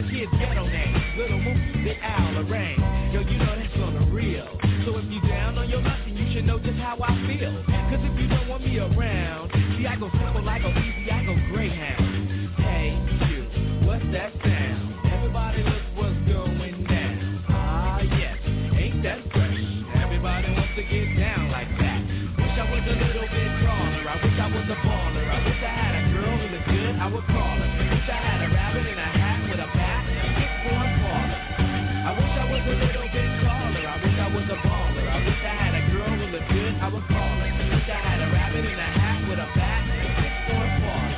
my kids' ghetto names. Little Mookie, Big Al, Lorraine. Yo, you know that's on the real. So if you down on your luck, then you should know just how I feel. Cause if you don't want me around, see I go simple, I go easy, I go Greyhound. Hey, you, what's that sound? Everybody look what's going down. Ah, yes, ain't that fresh? Everybody wants to get down like that. Wish I was a little bit taller, I wish I was a baller. I wish I had a girl who looked good, I would call her. Wish I had a rabbit in a hat with a bat, just for a parlor. I wish I was a little bit taller, I wish I was a baller. I wish I had a girl who looked good, I would call her. Wish I had a rabbit in a hat with a bat, just for a parlor.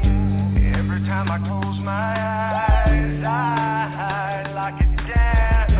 I close my eyes, I lock it down.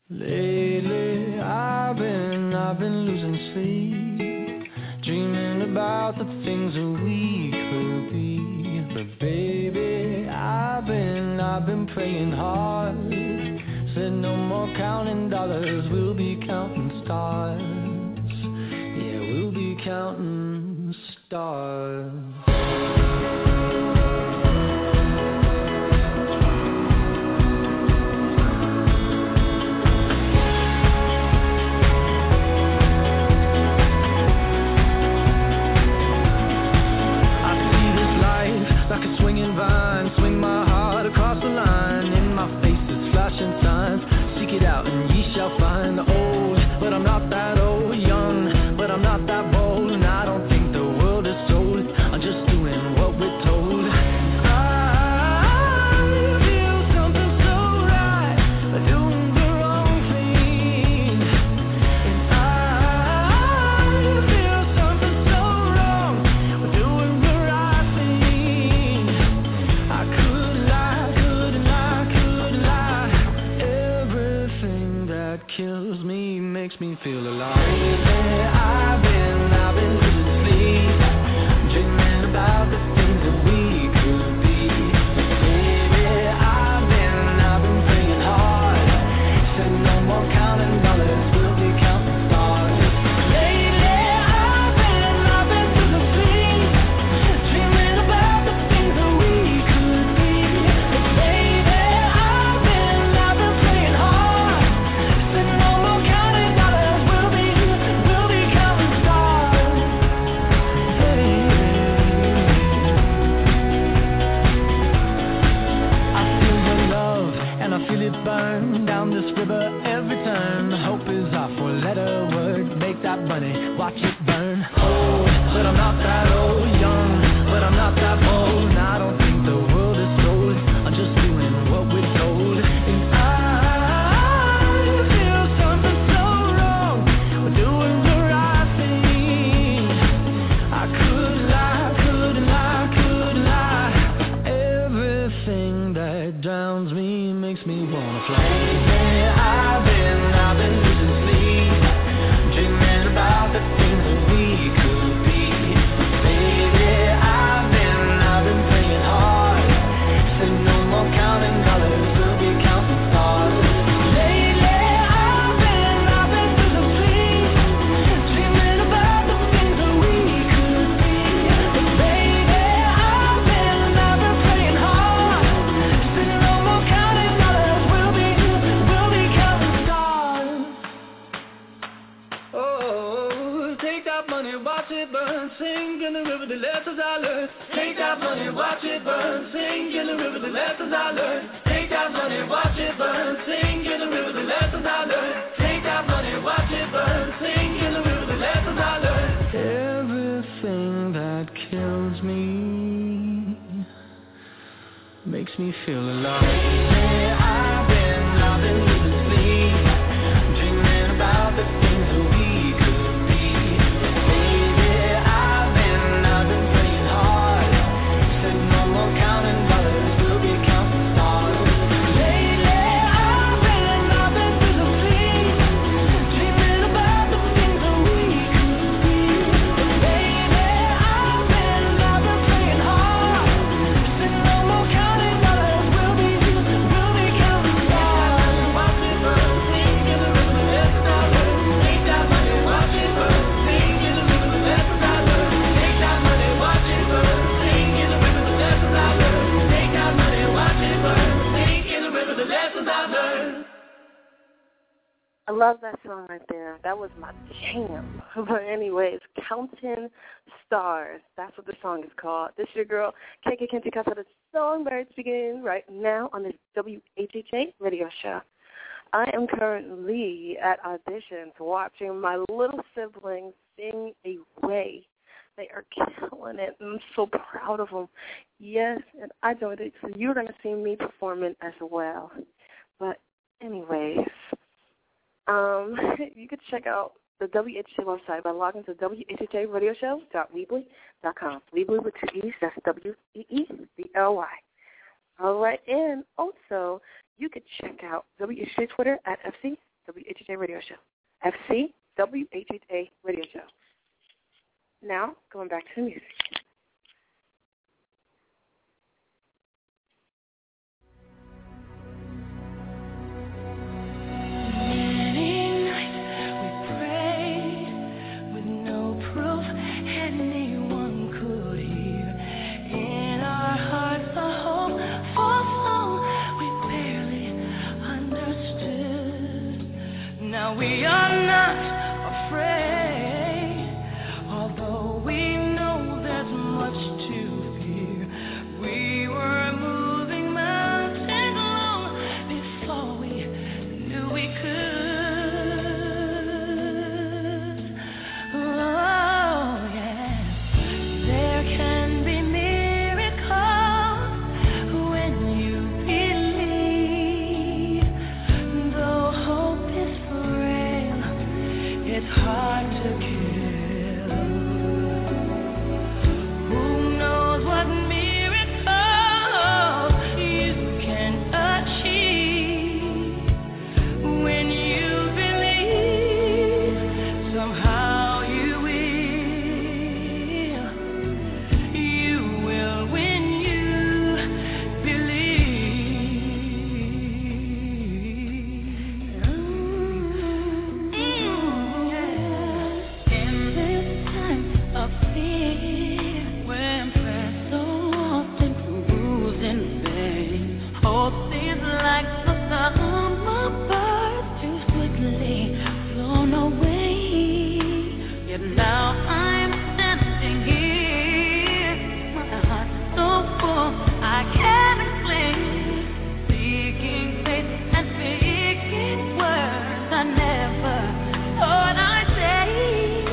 Lately, I've been losing sleep, dreaming about the things that we could be. But baby, I've been praying hard. Said no more counting dollars, we'll be counting stars. Yeah, we'll be counting stars. Like a swinging vine, swing my heart across the line. In my face is flashing signs. Seek it out and ye shall find. Old, but I'm not that old. Young, but I'm not that bold. And I don't think the world is sold. I'm just doing what we're told. I feel something so right, doing the wrong thing. And I feel something so wrong, doing the right thing. I could lie, couldn't lie. Everything that kills me makes me feel alive. I've been losing sleep, dreaming about the things that we could be. Baby, I've been praying hard. Said no more counting dollars, we'll be counting stars. Lately, I've been losing sleep, dreaming about the things that we could be. Baby, I've been praying hard. Said no more counting dollars, we'll be counting stars. Hey. I feel your love and I feel it burn down this river every turn. Hope is our four-letter word. Make that money, watch it burn. Old, but I'm not that old. Young, but I'm not that bold. And I don't think the world is sold. I'm just doing what we're told. And I feel something so wrong. We're doing the right thing. I could lie, couldn't lie. Everything that drowns me makes me wanna fly. I've been losing sleep, dreaming about the things that we could be. Baby, I've been praying hard. Said no more counting dollars, we'll be counting stars. Lately, I've been losing sleep, dreaming about the things that we could be. Baby, I've been praying hard. Said no more counting dollars, we'll be counting stars. Oh, take that money, watch it burn, sing in the river the lessons I learned. Take that money, watch it burn, sing in the river the lessons I learned. Take that money, watch it burn, sing in the river the lessons I learned. Take that money, watch it burn, sing in the river the lessons I learned. Everything that kills me makes me feel alive. I've been losing sleep, dreaming about the things that we could be. Baby, I've been praying hard. Said no more counting dollars, we'll be counting stars. Lately, I've been losing sleep, dreaming about the things that we could be. Baby, I've been praying hard. Said no more counting dollars, we'll be counting stars. Watch it burn, sing in the river the lessons I learned. Take that money, watch it burn, sing in the river the lessons I learned. Take that money, watch it burn, sing in the river the lessons I learned. Take that money, watch it burn, sing in the river the lessons I learned. I love that song right there. That was my jam. But anyways, Counting Stars. That's what the song is called. This is your girl, KK Kenzie Casa, the Songbirds, begin right now on this WHHA radio show. I am currently at auditions watching my little siblings sing away. They are killing it, and I'm so proud of them. Yes, and I joined it, so you're going to see me performing as well. But anyways, you could check out the WHHA website by logging to WHHAradioshow.weebly.com. Weebly with two E's, that's WEEBLY. All right, and also you could check out WHHA Twitter at FC WHHA Radio Show. FC WHHA Radio Show. Now, going back to the music. We are not afraid, although we know there's much to fear. We were moving mountains long before we knew we could. Oh, yeah. There can be miracles when you believe, though hope is it's hard to kill. Who knows what miracle you can achieve when you believe? Somehow you will when you believe. Now I'm standing here, my heart's so full, I can't explain. Seeking faith and speaking words I never thought I'd say.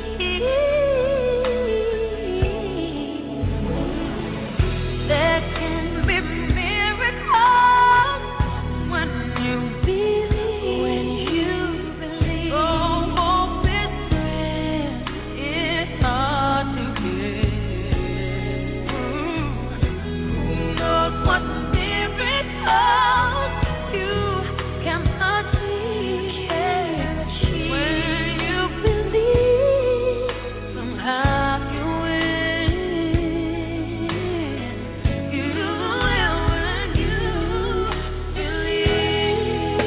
There can be miracles when you believe. When you believe. Oh, hope is there. It's hard to get. Who knows what miracles you can achieve when you believe. Somehow you will. You will when you believe.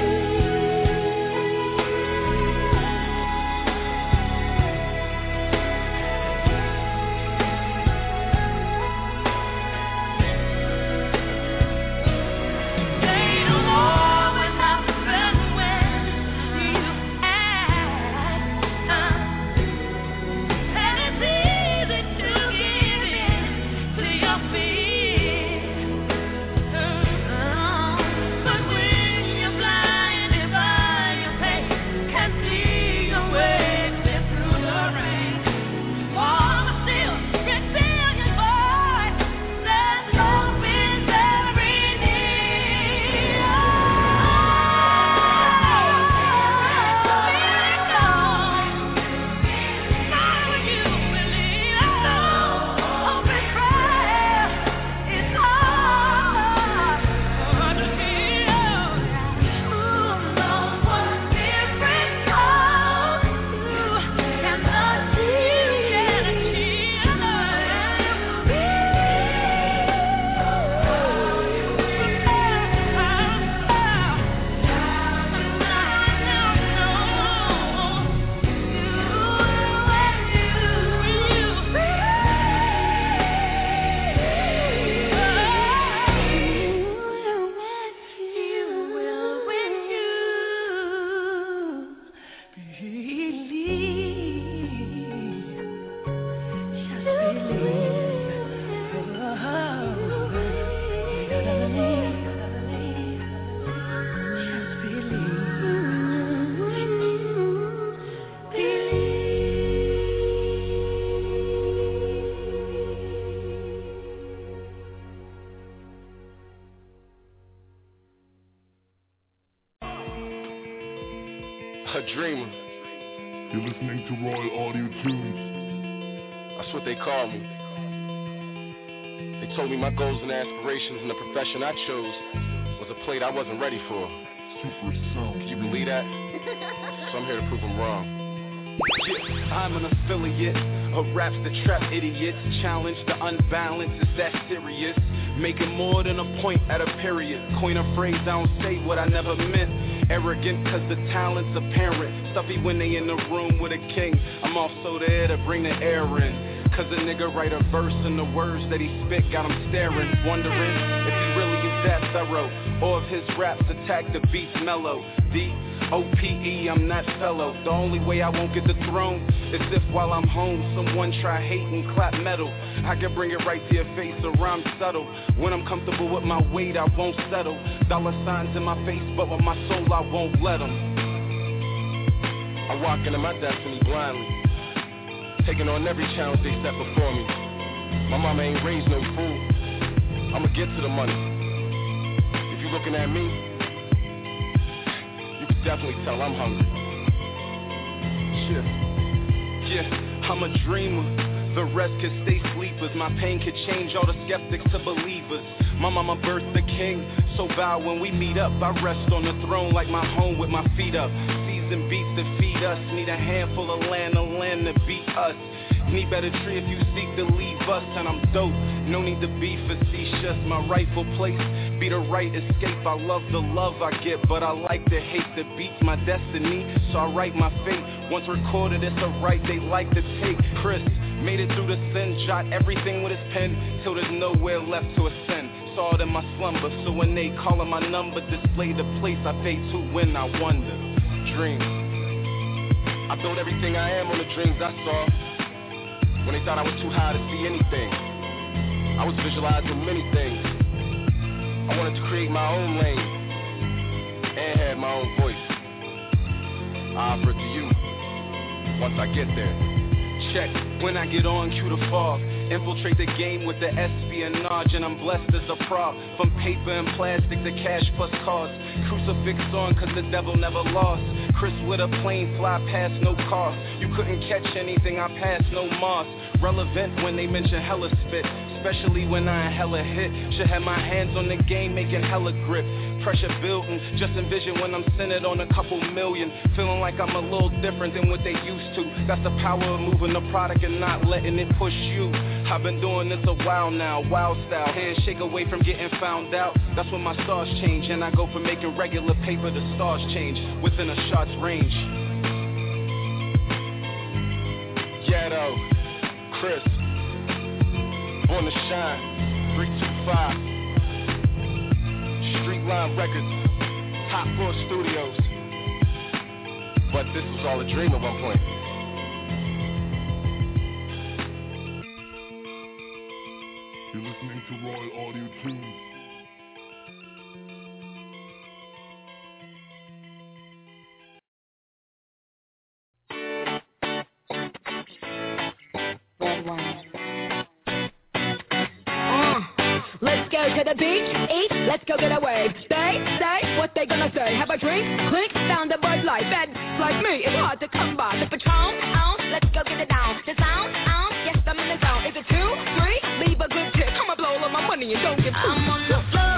They don't always happen when you act, and it's easy to give in to your fear. But when you're blinded by your pain, can't see your way clear through the rain. Mama still resilient, boy. There's hope in every need. When you believe, hope and prayer is hard to feel. Who knows what miracles you can A dreamer. You're listening to Royal Audio Tunes. That's what they call me. They told me my goals and aspirations in the profession I chose was a plate I wasn't ready for. Super sound. Can you believe that? So I'm here to prove them wrong. Yeah, I'm an affiliate of raps that trap idiots. Challenge the unbalance, is that serious? Making more than a point at a period. Coin a phrase, I don't say what I never meant. Arrogant cause the talent's apparent. Stuffy when they in the room with a king. I'm also there to bring the air in. Cause a nigga write a verse and the words that he spit got him staring. Wondering if he really is that thorough, or if his raps attack the beats mellow. D-O-P-E, I'm not fellow. The only way I won't get the throne is if while I'm home someone try hate and clap metal. I can bring it right to your face or rhyme subtle. When I'm comfortable with my weight, I won't settle. Dollar signs in my face, but with my soul I won't let them. I walk into my destiny blindly, taking on every challenge they set before me. My mama ain't raised no fool. I'ma get to the money. If you looking at me, you can definitely tell I'm hungry. Yeah, I'm a dreamer. The rest could stay sleepers. My pain could change all the skeptics to believers. My mama birthed the king, so bow when we meet up. I rest on the throne like my home with my feet up. Seasoned beats to feed us. Need a handful of land to beat us. Need better tree if you seek to leave us. And I'm dope, no need to be facetious. My rightful place, be the right escape. I love the love I get, but I like the hate that beats my destiny. So I write my fate. Once recorded, it's a right they like to take. Chris made it through the sin, jot everything with his pen, till there's nowhere left to ascend. Saw it in my slumber, so when they callin' my number, display the place I pay to when I wonder. Dreams. I built everything I am on the dreams I saw. When they thought I was too high to see anything, I was visualizing many things. I wanted to create my own lane and have my own voice. I offer it to you once I get there. Check, when I get on, cue the fog. Infiltrate the game with the espionage, and I'm blessed as a prop. From paper and plastic to cash plus cars. Crucifix on cause the devil never lost. Chris with a plane fly past no cost. You couldn't catch anything, I passed no moss. Relevant when they mention hella spit, especially when I hella hit. Should have my hands on the game making hella grip. Pressure building, just envision when I'm centered on a couple million. Feeling like I'm a little different than what they used to. That's the power of moving the product and not letting it push you. I've been doing this a while now, wild style. Handshake away from getting found out. That's when my stars change, and I go from making regular paper to stars change within a shot's range. Ghetto, Chris, Born to Shine, 325, Streetline Records, Top Floor Studios. But this was all a dream at one point. You're listening to Royal Audio Tunes. Let's go to the beach, eat, let's go get a wave. Stay, what they gonna say? Have a drink, clink, found a Bud Light. Bad like me, it's hard to come by. The Patron, let's go get it down. The sound, yes, I'm in the zone. Is it 2, 3? Leave a good tip. Come and blow all my money and don't get food. I'm on the floor.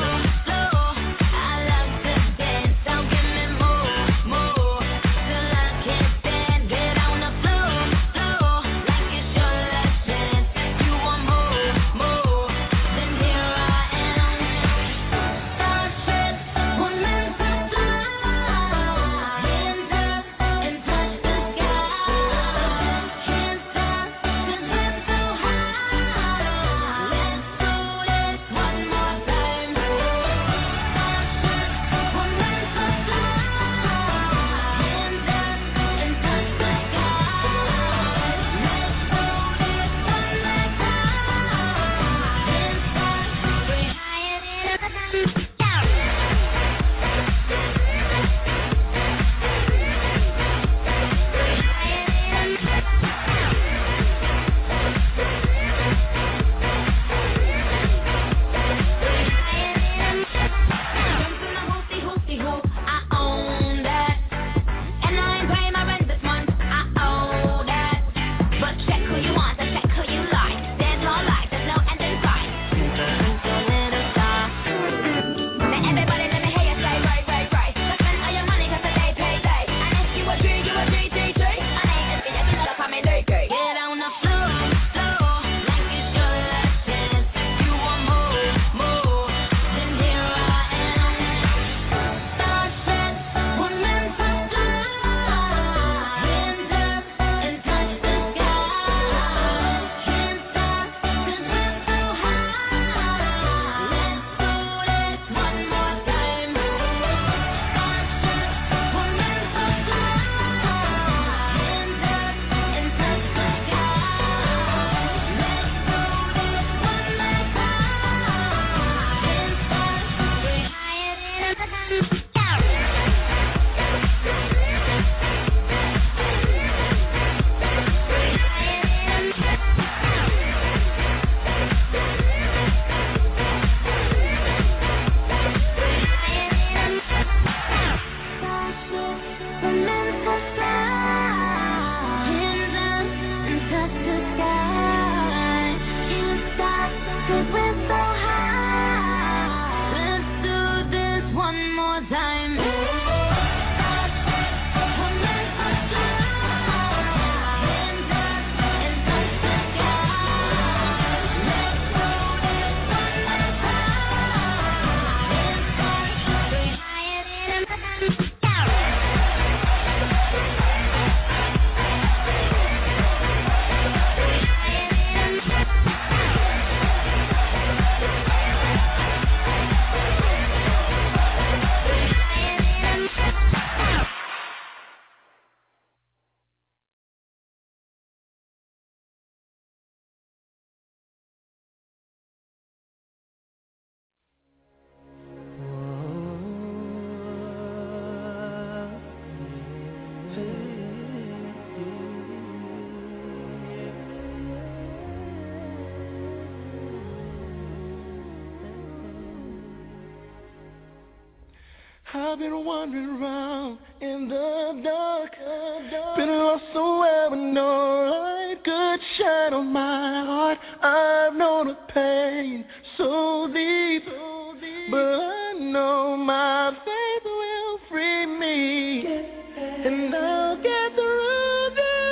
I've been wandering around in the dark, been lost somewhere with no light could shine on my heart. I've known a pain so deep, but I know my faith will free me, and I'll get through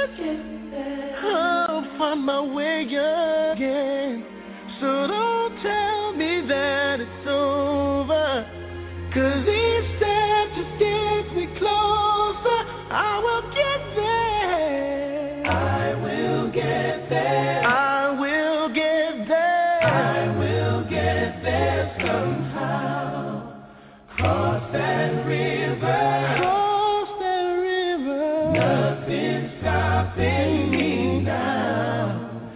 this. I'll find my way again. So don't tell me that it's over, 'cause each step just gets me closer. I will get there. I will get there. I will get there. I will get there somehow. Cross that river. Cross that river. Nothing's stopping me now.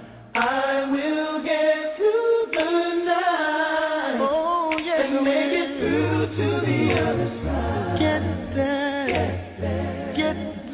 I will get through the night. Oh, yes, and make it through to the other side. Get there, get there, get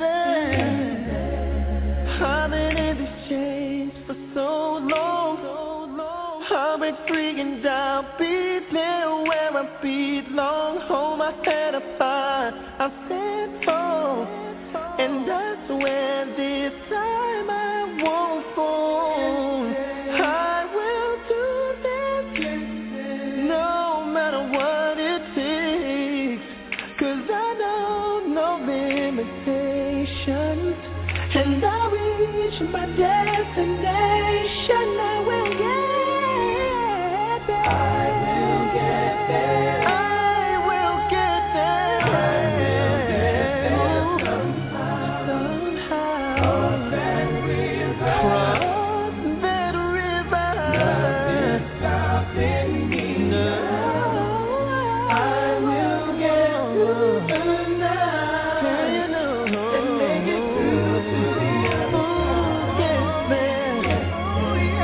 there. I've been in these chains for so long, I've been freaking down, beating where I belong. Hold my head up high, I'll stand tall, and that's where this time I won't fall. I will do this, no matter what it takes, 'cause I know no limitations, and I'll reach my destination. I will get there. I will get there. I will get there. I will get there somehow. Cross that river. Cross that river. Nothing's stopping me now. I will get through the night, and make it through to the other side. Get there.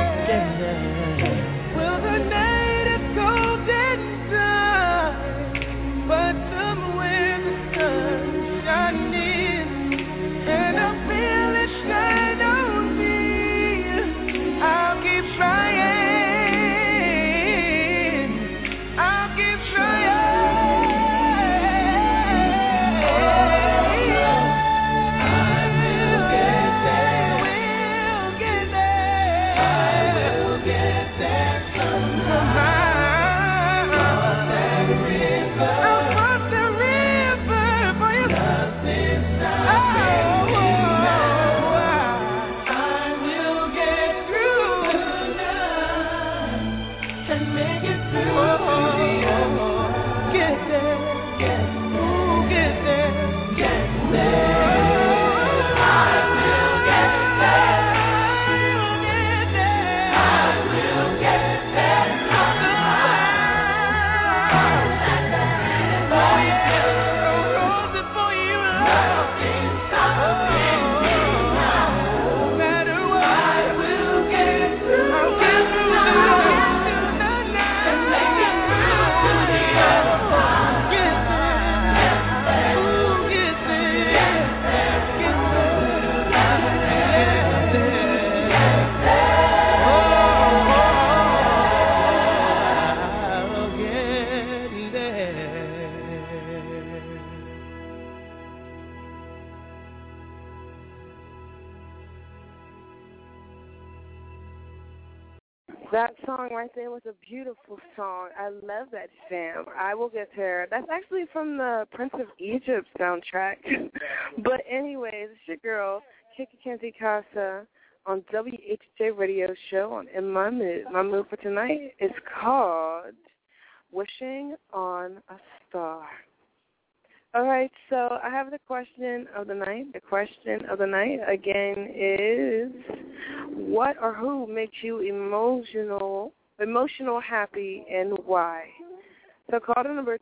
That song right there was a beautiful song. I love that jam. I Will Get There. That's actually from the Prince of Egypt soundtrack. But anyways, it's your girl, Kiki Kenzie Casa, on WHJ Radio Show on In My Mood. My mood for tonight is called Wishing on a Star. All right, so I have the question of the night. The question of the night, again, is what or who makes you emotional happy, and why? So call the number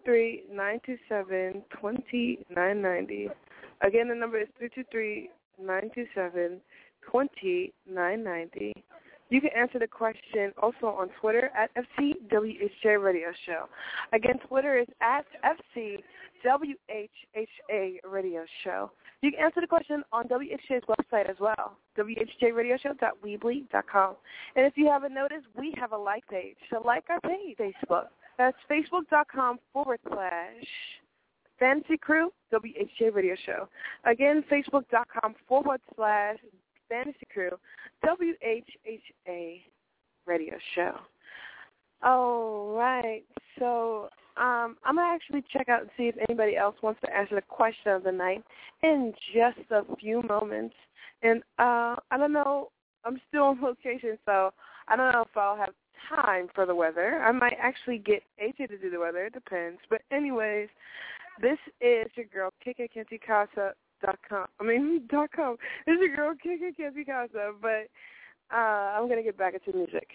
323-927-2990. Again, the number is 323-927-2990. You can answer the question also on Twitter at FCWHJ Radio Show. Again, Twitter is at FCWHHA Radio Show. You can answer the question on WHJ's website as well, WHJRadioshow.weebly.com. And if you haven't noticed, we have a like page. So like our page, Facebook. That's Facebook.com/Fantasy Crew WHJ Radio Show. Again, Facebook.com/Fantasy Crew WHHA Radio Show. All right, so I'm going to actually check out and see if anybody else wants to answer the question of the night in just a few moments. And I don't know, I'm still on location, so I don't know if I'll have time for the weather. I might actually get AJ to do the weather. It depends. But anyways, this is your girl, KKKenziCasa.com. This is your girl, KKKenziCasa, but I'm going to get back into music.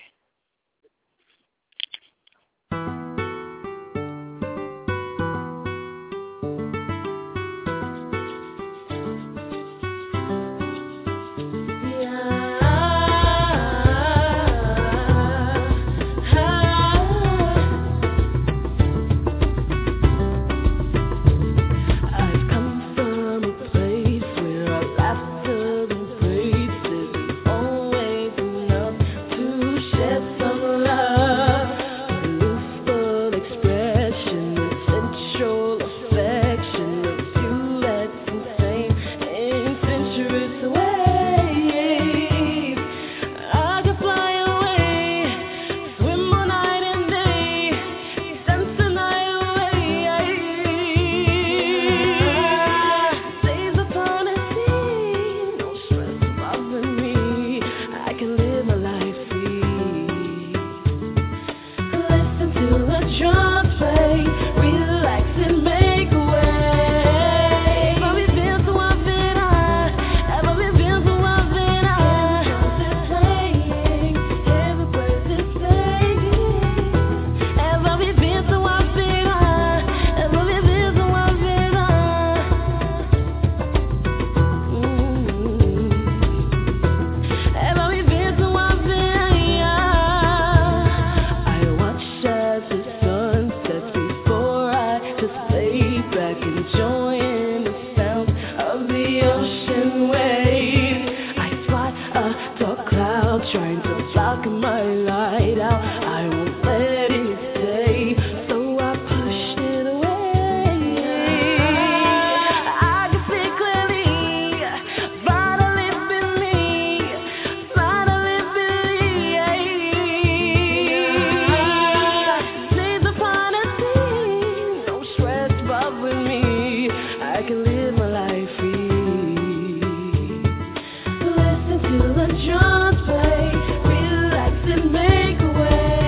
Listen to the drums play, relax and make a way.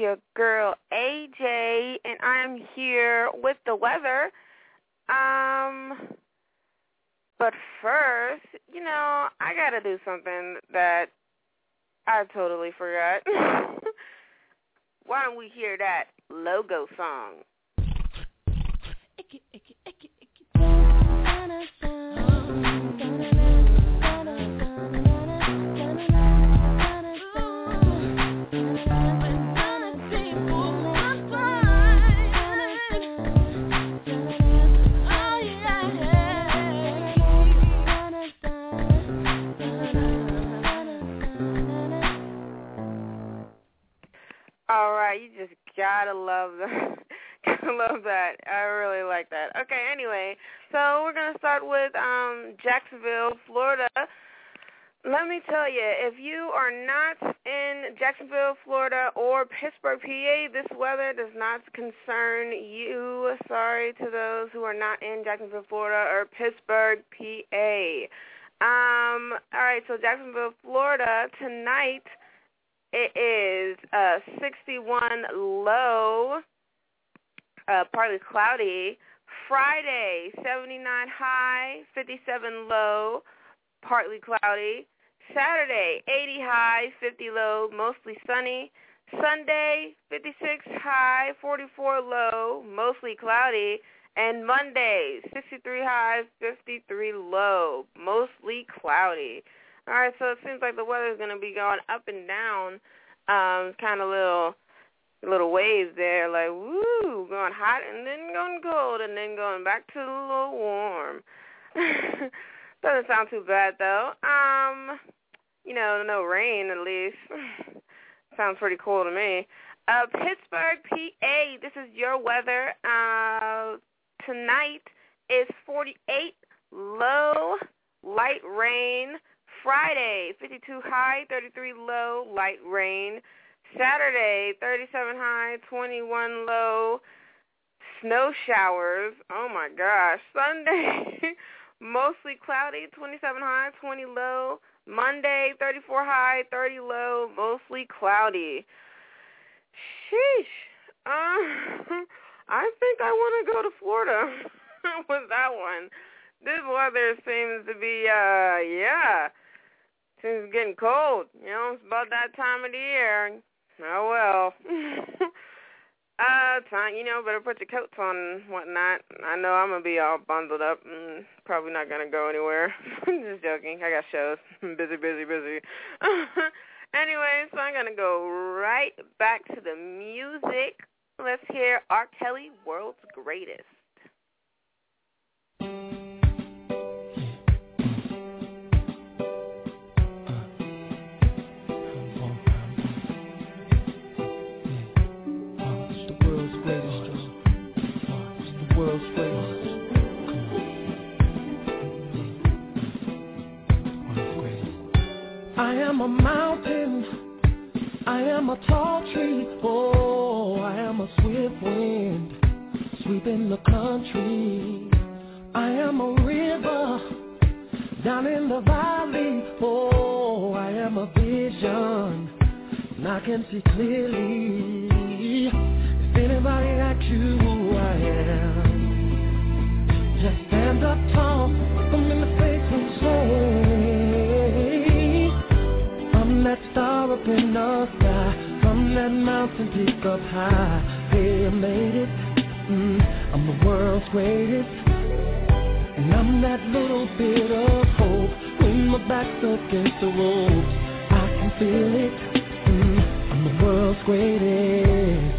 your girl AJ, and I'm here with the weather. But first, I gotta do something that I totally forgot. Why don't we hear that logo song? All right, you just gotta love that. Gotta love that. I really like that. Okay, anyway, so we're gonna start with Jacksonville, Florida. Let me tell you, if you are not in Jacksonville, Florida, or Pittsburgh, PA, this weather does not concern you. Sorry to those who are not in Jacksonville, Florida, or Pittsburgh, PA. All right, so Jacksonville, Florida, tonight it is 61 low, partly cloudy. Friday, 79 high, 57 low, partly cloudy. Saturday, 80 high, 50 low, mostly sunny. Sunday, 56 high, 44 low, mostly cloudy. And Monday, 63 high, 53 low, mostly cloudy. All right, so it seems like the weather's going to be going up and down, kind of little waves there, like, woo, going hot and then going cold and then going back to a little warm. Doesn't sound too bad, though. No rain, at least. Sounds pretty cool to me. Pittsburgh, PA, this is your weather. Tonight is 48 low, light rain. Friday, 52 high, 33 low, light rain. Saturday, 37 high, 21 low, snow showers. Oh, my gosh. Sunday, mostly cloudy, 27 high, 20 low. Monday, 34 high, 30 low, mostly cloudy. Sheesh. I think I want to go to Florida with that one. This weather seems to be, seems getting cold. It's about that time of the year. Oh, well. Better put your coats on and whatnot. I know I'm going to be all bundled up and probably not going to go anywhere. I'm just joking. I got shows. I'm busy. Anyway, so I'm going to go right back to the music. Let's hear R. Kelly, World's Greatest. I am a mountain, I am a tall tree, oh, I am a swift wind, sweeping the country. I am a river, down in the valley, oh, I am a vision, and I can see clearly. If anybody asks you who I am, just stand up tall, look them in the face and say, I'm that star up in the sky, from that mountain peak up high. Hey, I made it, I'm the world's greatest, and I'm that little bit of hope. When my back's against the ropes, I can feel it, I'm the world's greatest.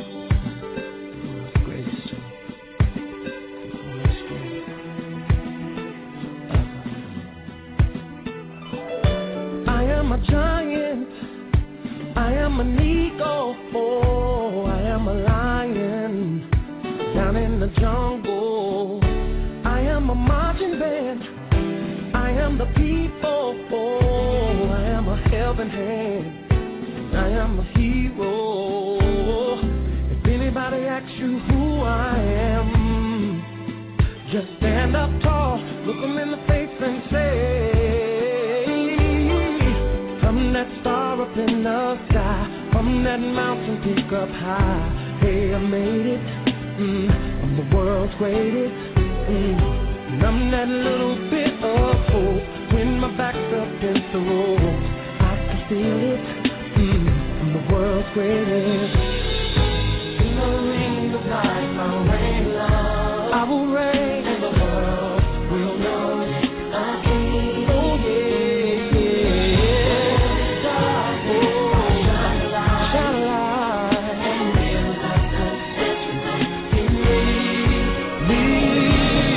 I am a giant, I am an eagle, oh, I am a lion, down in the jungle. I am a marching band, I am the people, oh, I am a helping hand, I am a hero. If anybody asks you who I am, just stand up tall, look them in the face and say, I'm that star up in the sky, from From that mountain peak up high, hey, I made it. I'm the world's greatest. And I'm that little bit of hope when my back's up against the ropes. I can feel it. I'm the world's greatest. In the ring of life, I'll reign love. I will reign, and the world will know it. I can't. Oh yeah, yeah. Shine a light, and realize that in me.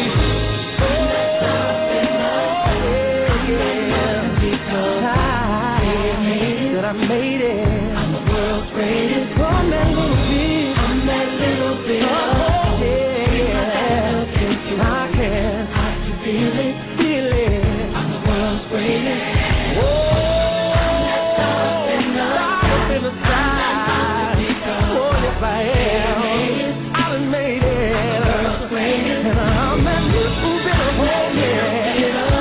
I made it. I'm the world's greatest. From that little bit. I'm that little bit. Oh, yeah. I can feel it, feel it. I'm the world's greatest. Oh, I'm in the sky. Oh, yes, I am. I done made it. And I'm that little bit of hope, yeah.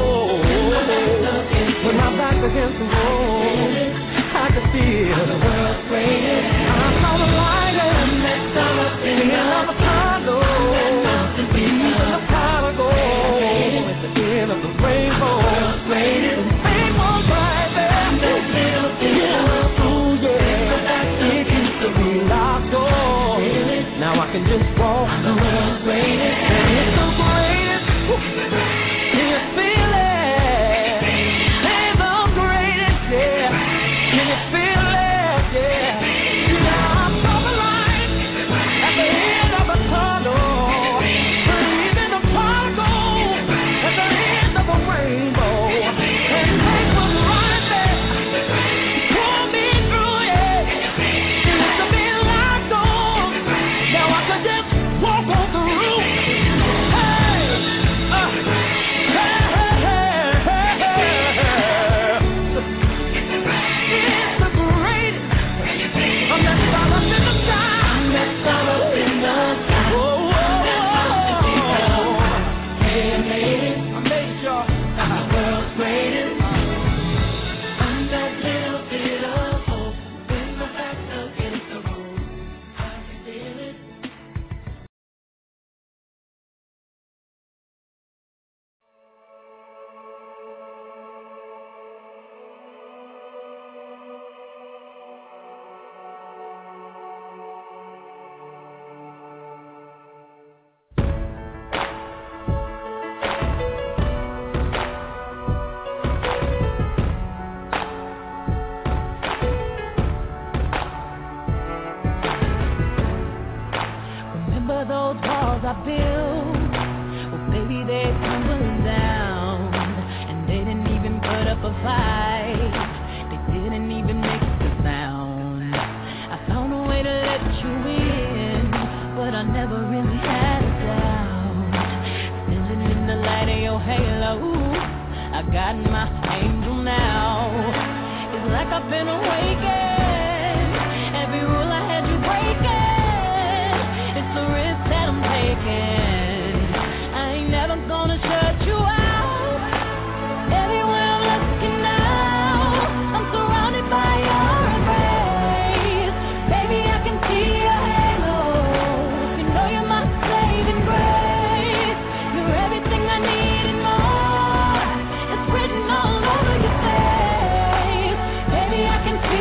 Oh, when my back's against the wall. I can feel the world's greatest. I saw the light and that summer in the Apollo. Even the pot of gold at the end of the rainbow. And fame was right there. Ooh, yeah. It used to be locked doors. Now I can just walk through the world's greatest. And it's the greatest. Can you feel it? It's the greatest, yeah. Can you feel it? Yeah. Now I'm so alive at the end of a tunnel, breathing a particle at the end of a rainbow. And life was right there. Pull me through it. It used to be locked on. Now I could just walk on the roof. Hey, those walls I built, well, baby, they're tumbling down. And they didn't even put up a fight. They didn't even make a sound. I found a way to let you in, but I never really had a doubt. Standing in the light of your halo, I got my angel now. It's like I've been awakened. Every rule I had you breaking. It's the risk that I'm taking. I ain't never gonna shut you out. Everywhere I'm looking now, I'm surrounded by your embrace. Baby, I can see your halo. You know you're my saving grace. You're everything I need and more. It's written all over your face. Baby, I can feel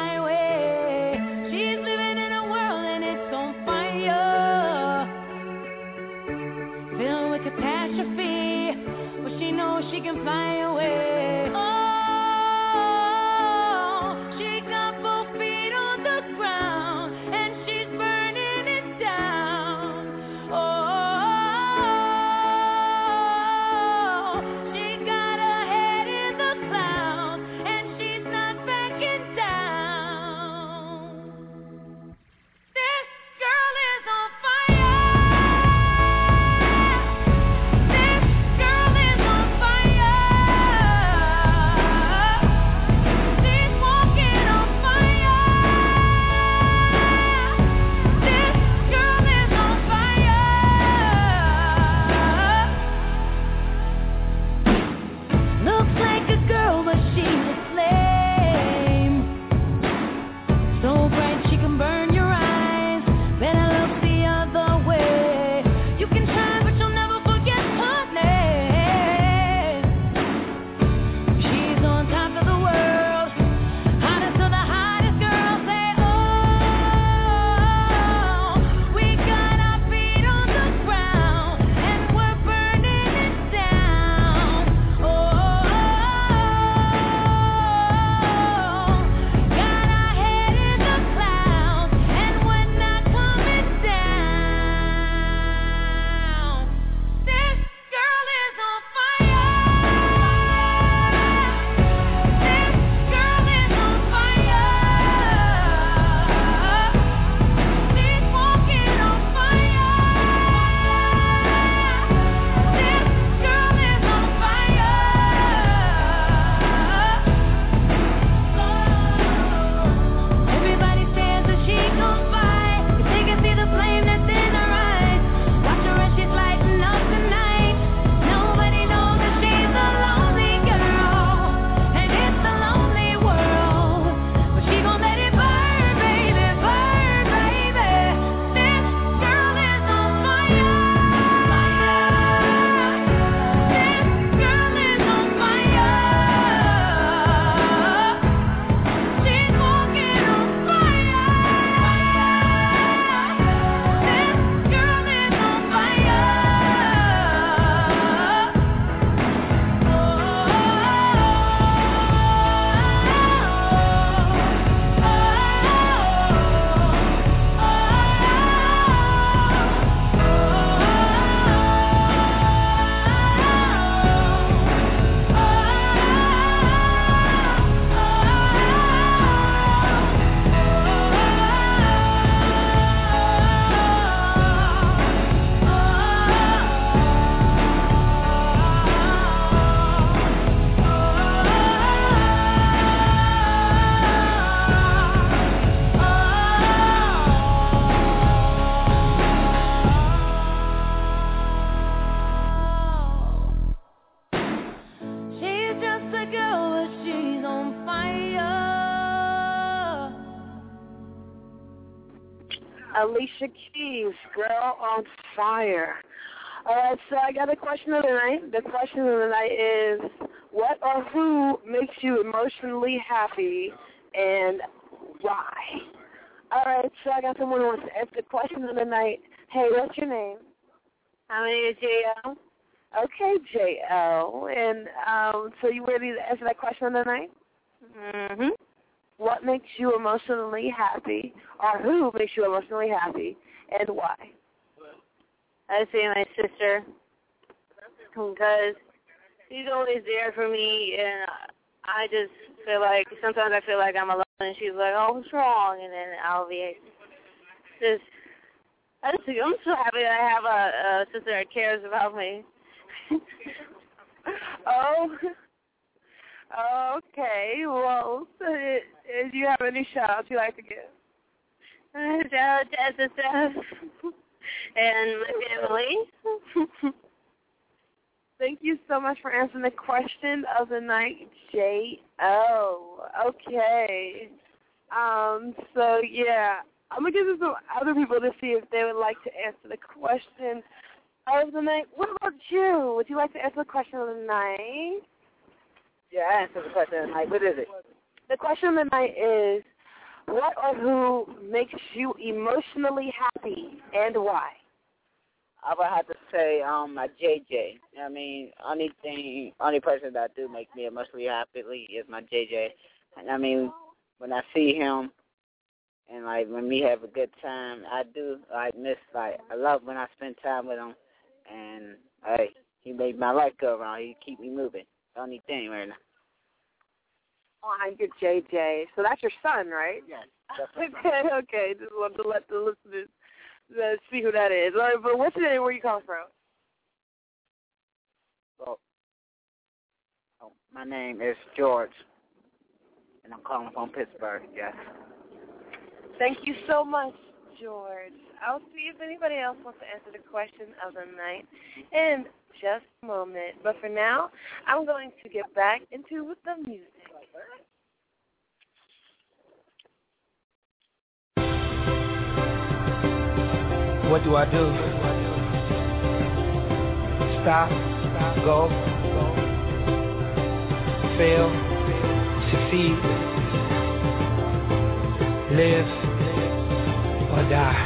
my way. She's living in a world and it's on fire, filled with catastrophe, but she knows she can fly away. Oh, she got both feet on the ground and she's burning it down. Oh, she got her head in the clouds and she's not backing down. This girl is on fire. This girl is on fire. She's walking on fire. This girl is on fire. Looks like a girl, but she's a flame. So bright she can burn your eyes. Better look the other way. You can try, but you'll never forget her name. She's on top of the world, hottest of the hottest girls. Say, oh, we got our feet on the ground and we're burning it down. Oh, got our head in the clouds and we're not coming down. This girl is on fire. This girl is on fire. She's walking on fire. This girl is on fire. Everybody stares as she goes by. They can see the flame that's in her eyes. Watch her as she's lighting up the night. Nobody knows that she's a lonely girl, and it's a lonely world. But she gon' let it burn, baby, burn, baby. This girl is on fire. This girl is on fire. She's walking on fire. This girl is on fire. She's just a girl, but she's on fire. Alicia Keys, Girl on Fire. All right, so I got a question of the night. The question of the night is, what or who makes you emotionally happy and why? All right, so I got someone who wants to ask the question of the night. Hey, what's your name? My name is J.L. Okay, J.L. And so you ready to answer that question of the night? Mm-hmm. What makes you emotionally happy, or who makes you emotionally happy, and why? I'd say my sister, because she's always there for me, and I just feel like, sometimes I feel like I'm alone, and she's like, oh, what's wrong? And then I'll be I'm so happy that I have a sister that cares about me. Oh, okay. Well, do you have any shout-outs you like to give? Shout out to SSF and my family. Thank you so much for answering the question of the night, J.O. Okay. So, yeah, I'm going to give this to other people to see if they would like to answer the question of the night. What about you? Would you like to answer the question of the night? Yeah, I answered the question of the night. What is it? The question of the night is, or who makes you emotionally happy, and why? I would have to say my JJ. I mean, only person that do make me emotionally happy is my JJ. And I mean, when I see him and like when we have a good time, I love when I spend time with him. And hey, he made my life go around. He keep me moving. The only thing right now. Oh, I'm good, JJ. So that's your son, right? Yes. Okay. Just want to let the listeners see who that is. All right, but what's your name? Where you calling from? Well, my name is George, and I'm calling from Pittsburgh. Yes. Thank you so much, George. I'll see if anybody else wants to answer the question of the night in just a moment. But for now, I'm going to get back into the music. What do I do? Stop, go, fail, succeed, live, or die.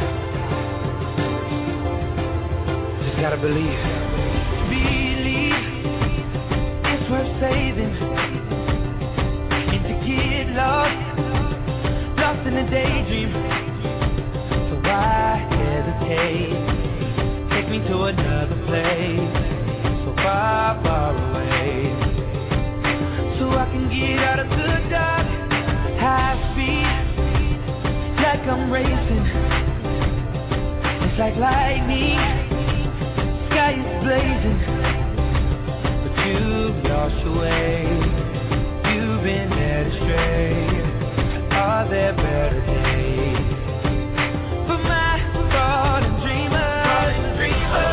Just gotta believe. Believe it's worth saving, and to get lost in a daydream. So why hesitate? Take me to another place, so far, far away, so I can get out of the dark. High speed, like I'm racing. It's like lightning, sky is blazing, but you've lost your way. You've been led astray. Are there better days for my fallen dreamer? Fallen dreamer.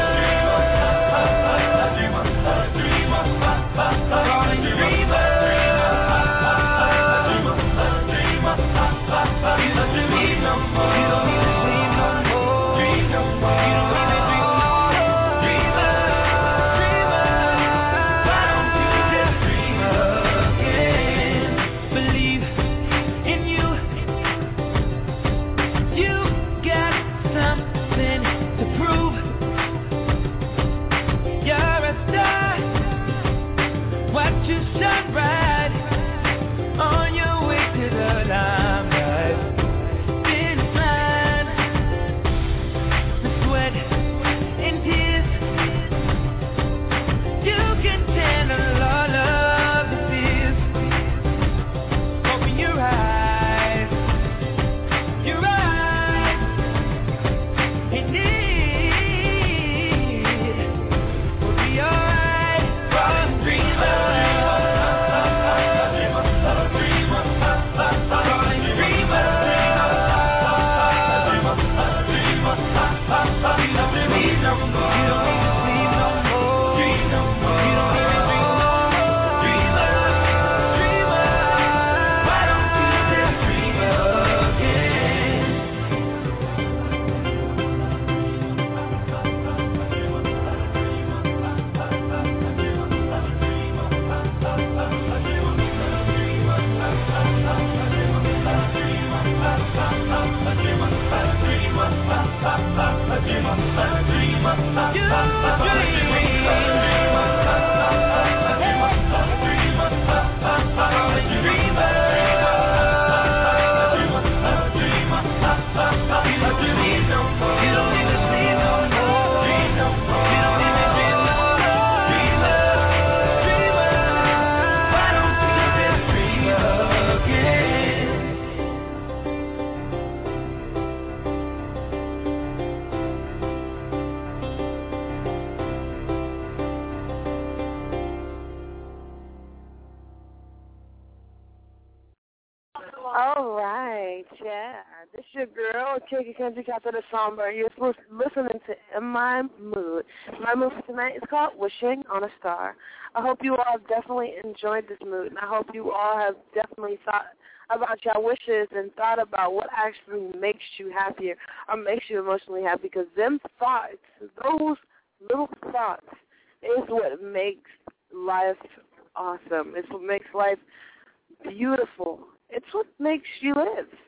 All right, yeah. This is your girl, Kiki Country Cat of the Songbird. You're listening to In My Mood. My mood for tonight is called Wishing on a Star. I hope you all have definitely enjoyed this mood, and I hope you all have definitely thought about your wishes and thought about what actually makes you happier or makes you emotionally happy, because them thoughts, those little thoughts, is what makes life awesome. It's what makes life beautiful. It's what makes you live.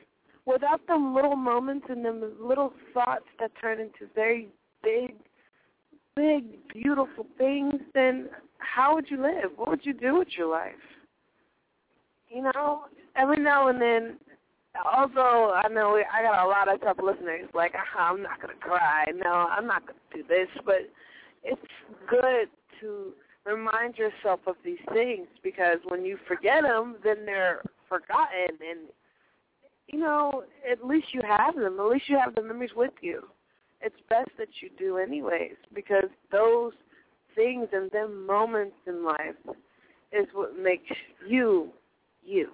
without them little moments and them little thoughts that turn into very big, beautiful things, then how would you live? What would you do with your life? You know, every now and then, although I know I got a lot of tough listeners, like, I'm not going to cry. No, I'm not going to do this. But it's good to remind yourself of these things, because when you forget them, then they're forgotten. And, you know, at least you have them. At least you have the memories with you. It's best that you do anyways, because those things and them moments in life is what makes you, you.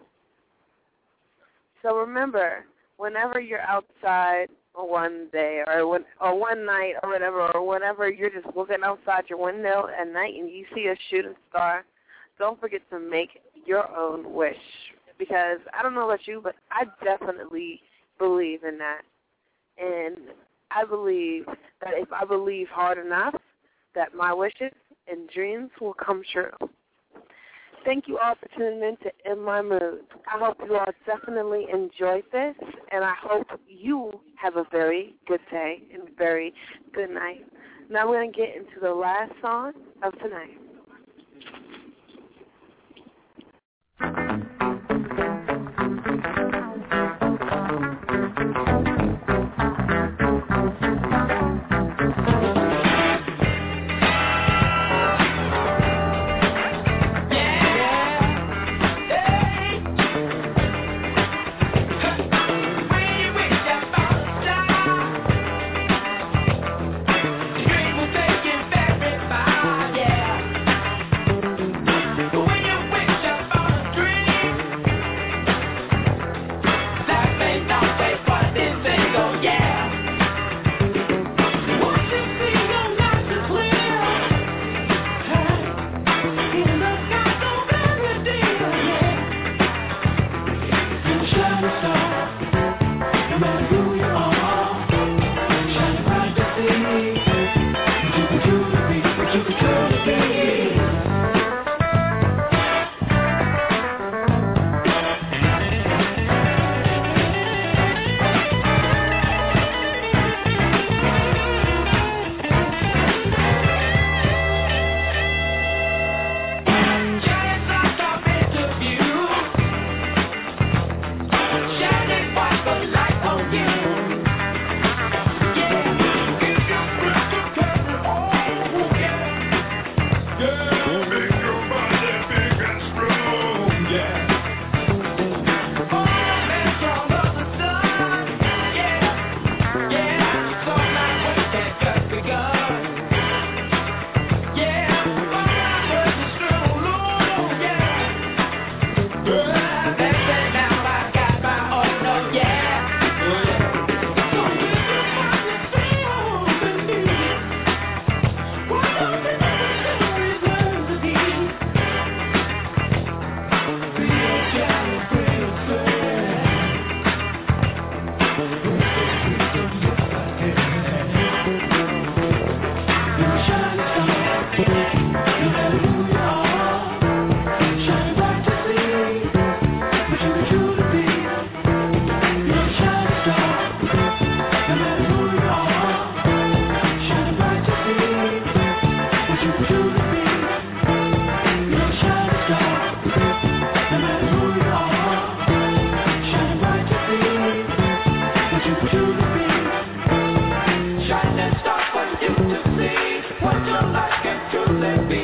So remember, whenever you're outside one day or one night or whatever, or whenever you're just looking outside your window at night and you see a shooting star, don't forget to make your own wish, because I don't know about you, but I definitely believe in that. And I believe that if I believe hard enough, that my wishes and dreams will come true. Thank you all for tuning in to In My Mood. I hope you all definitely enjoyed this, and I hope you have a very good day and a very good night. Now we're going to get into the last song of tonight.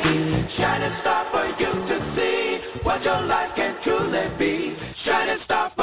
Shining star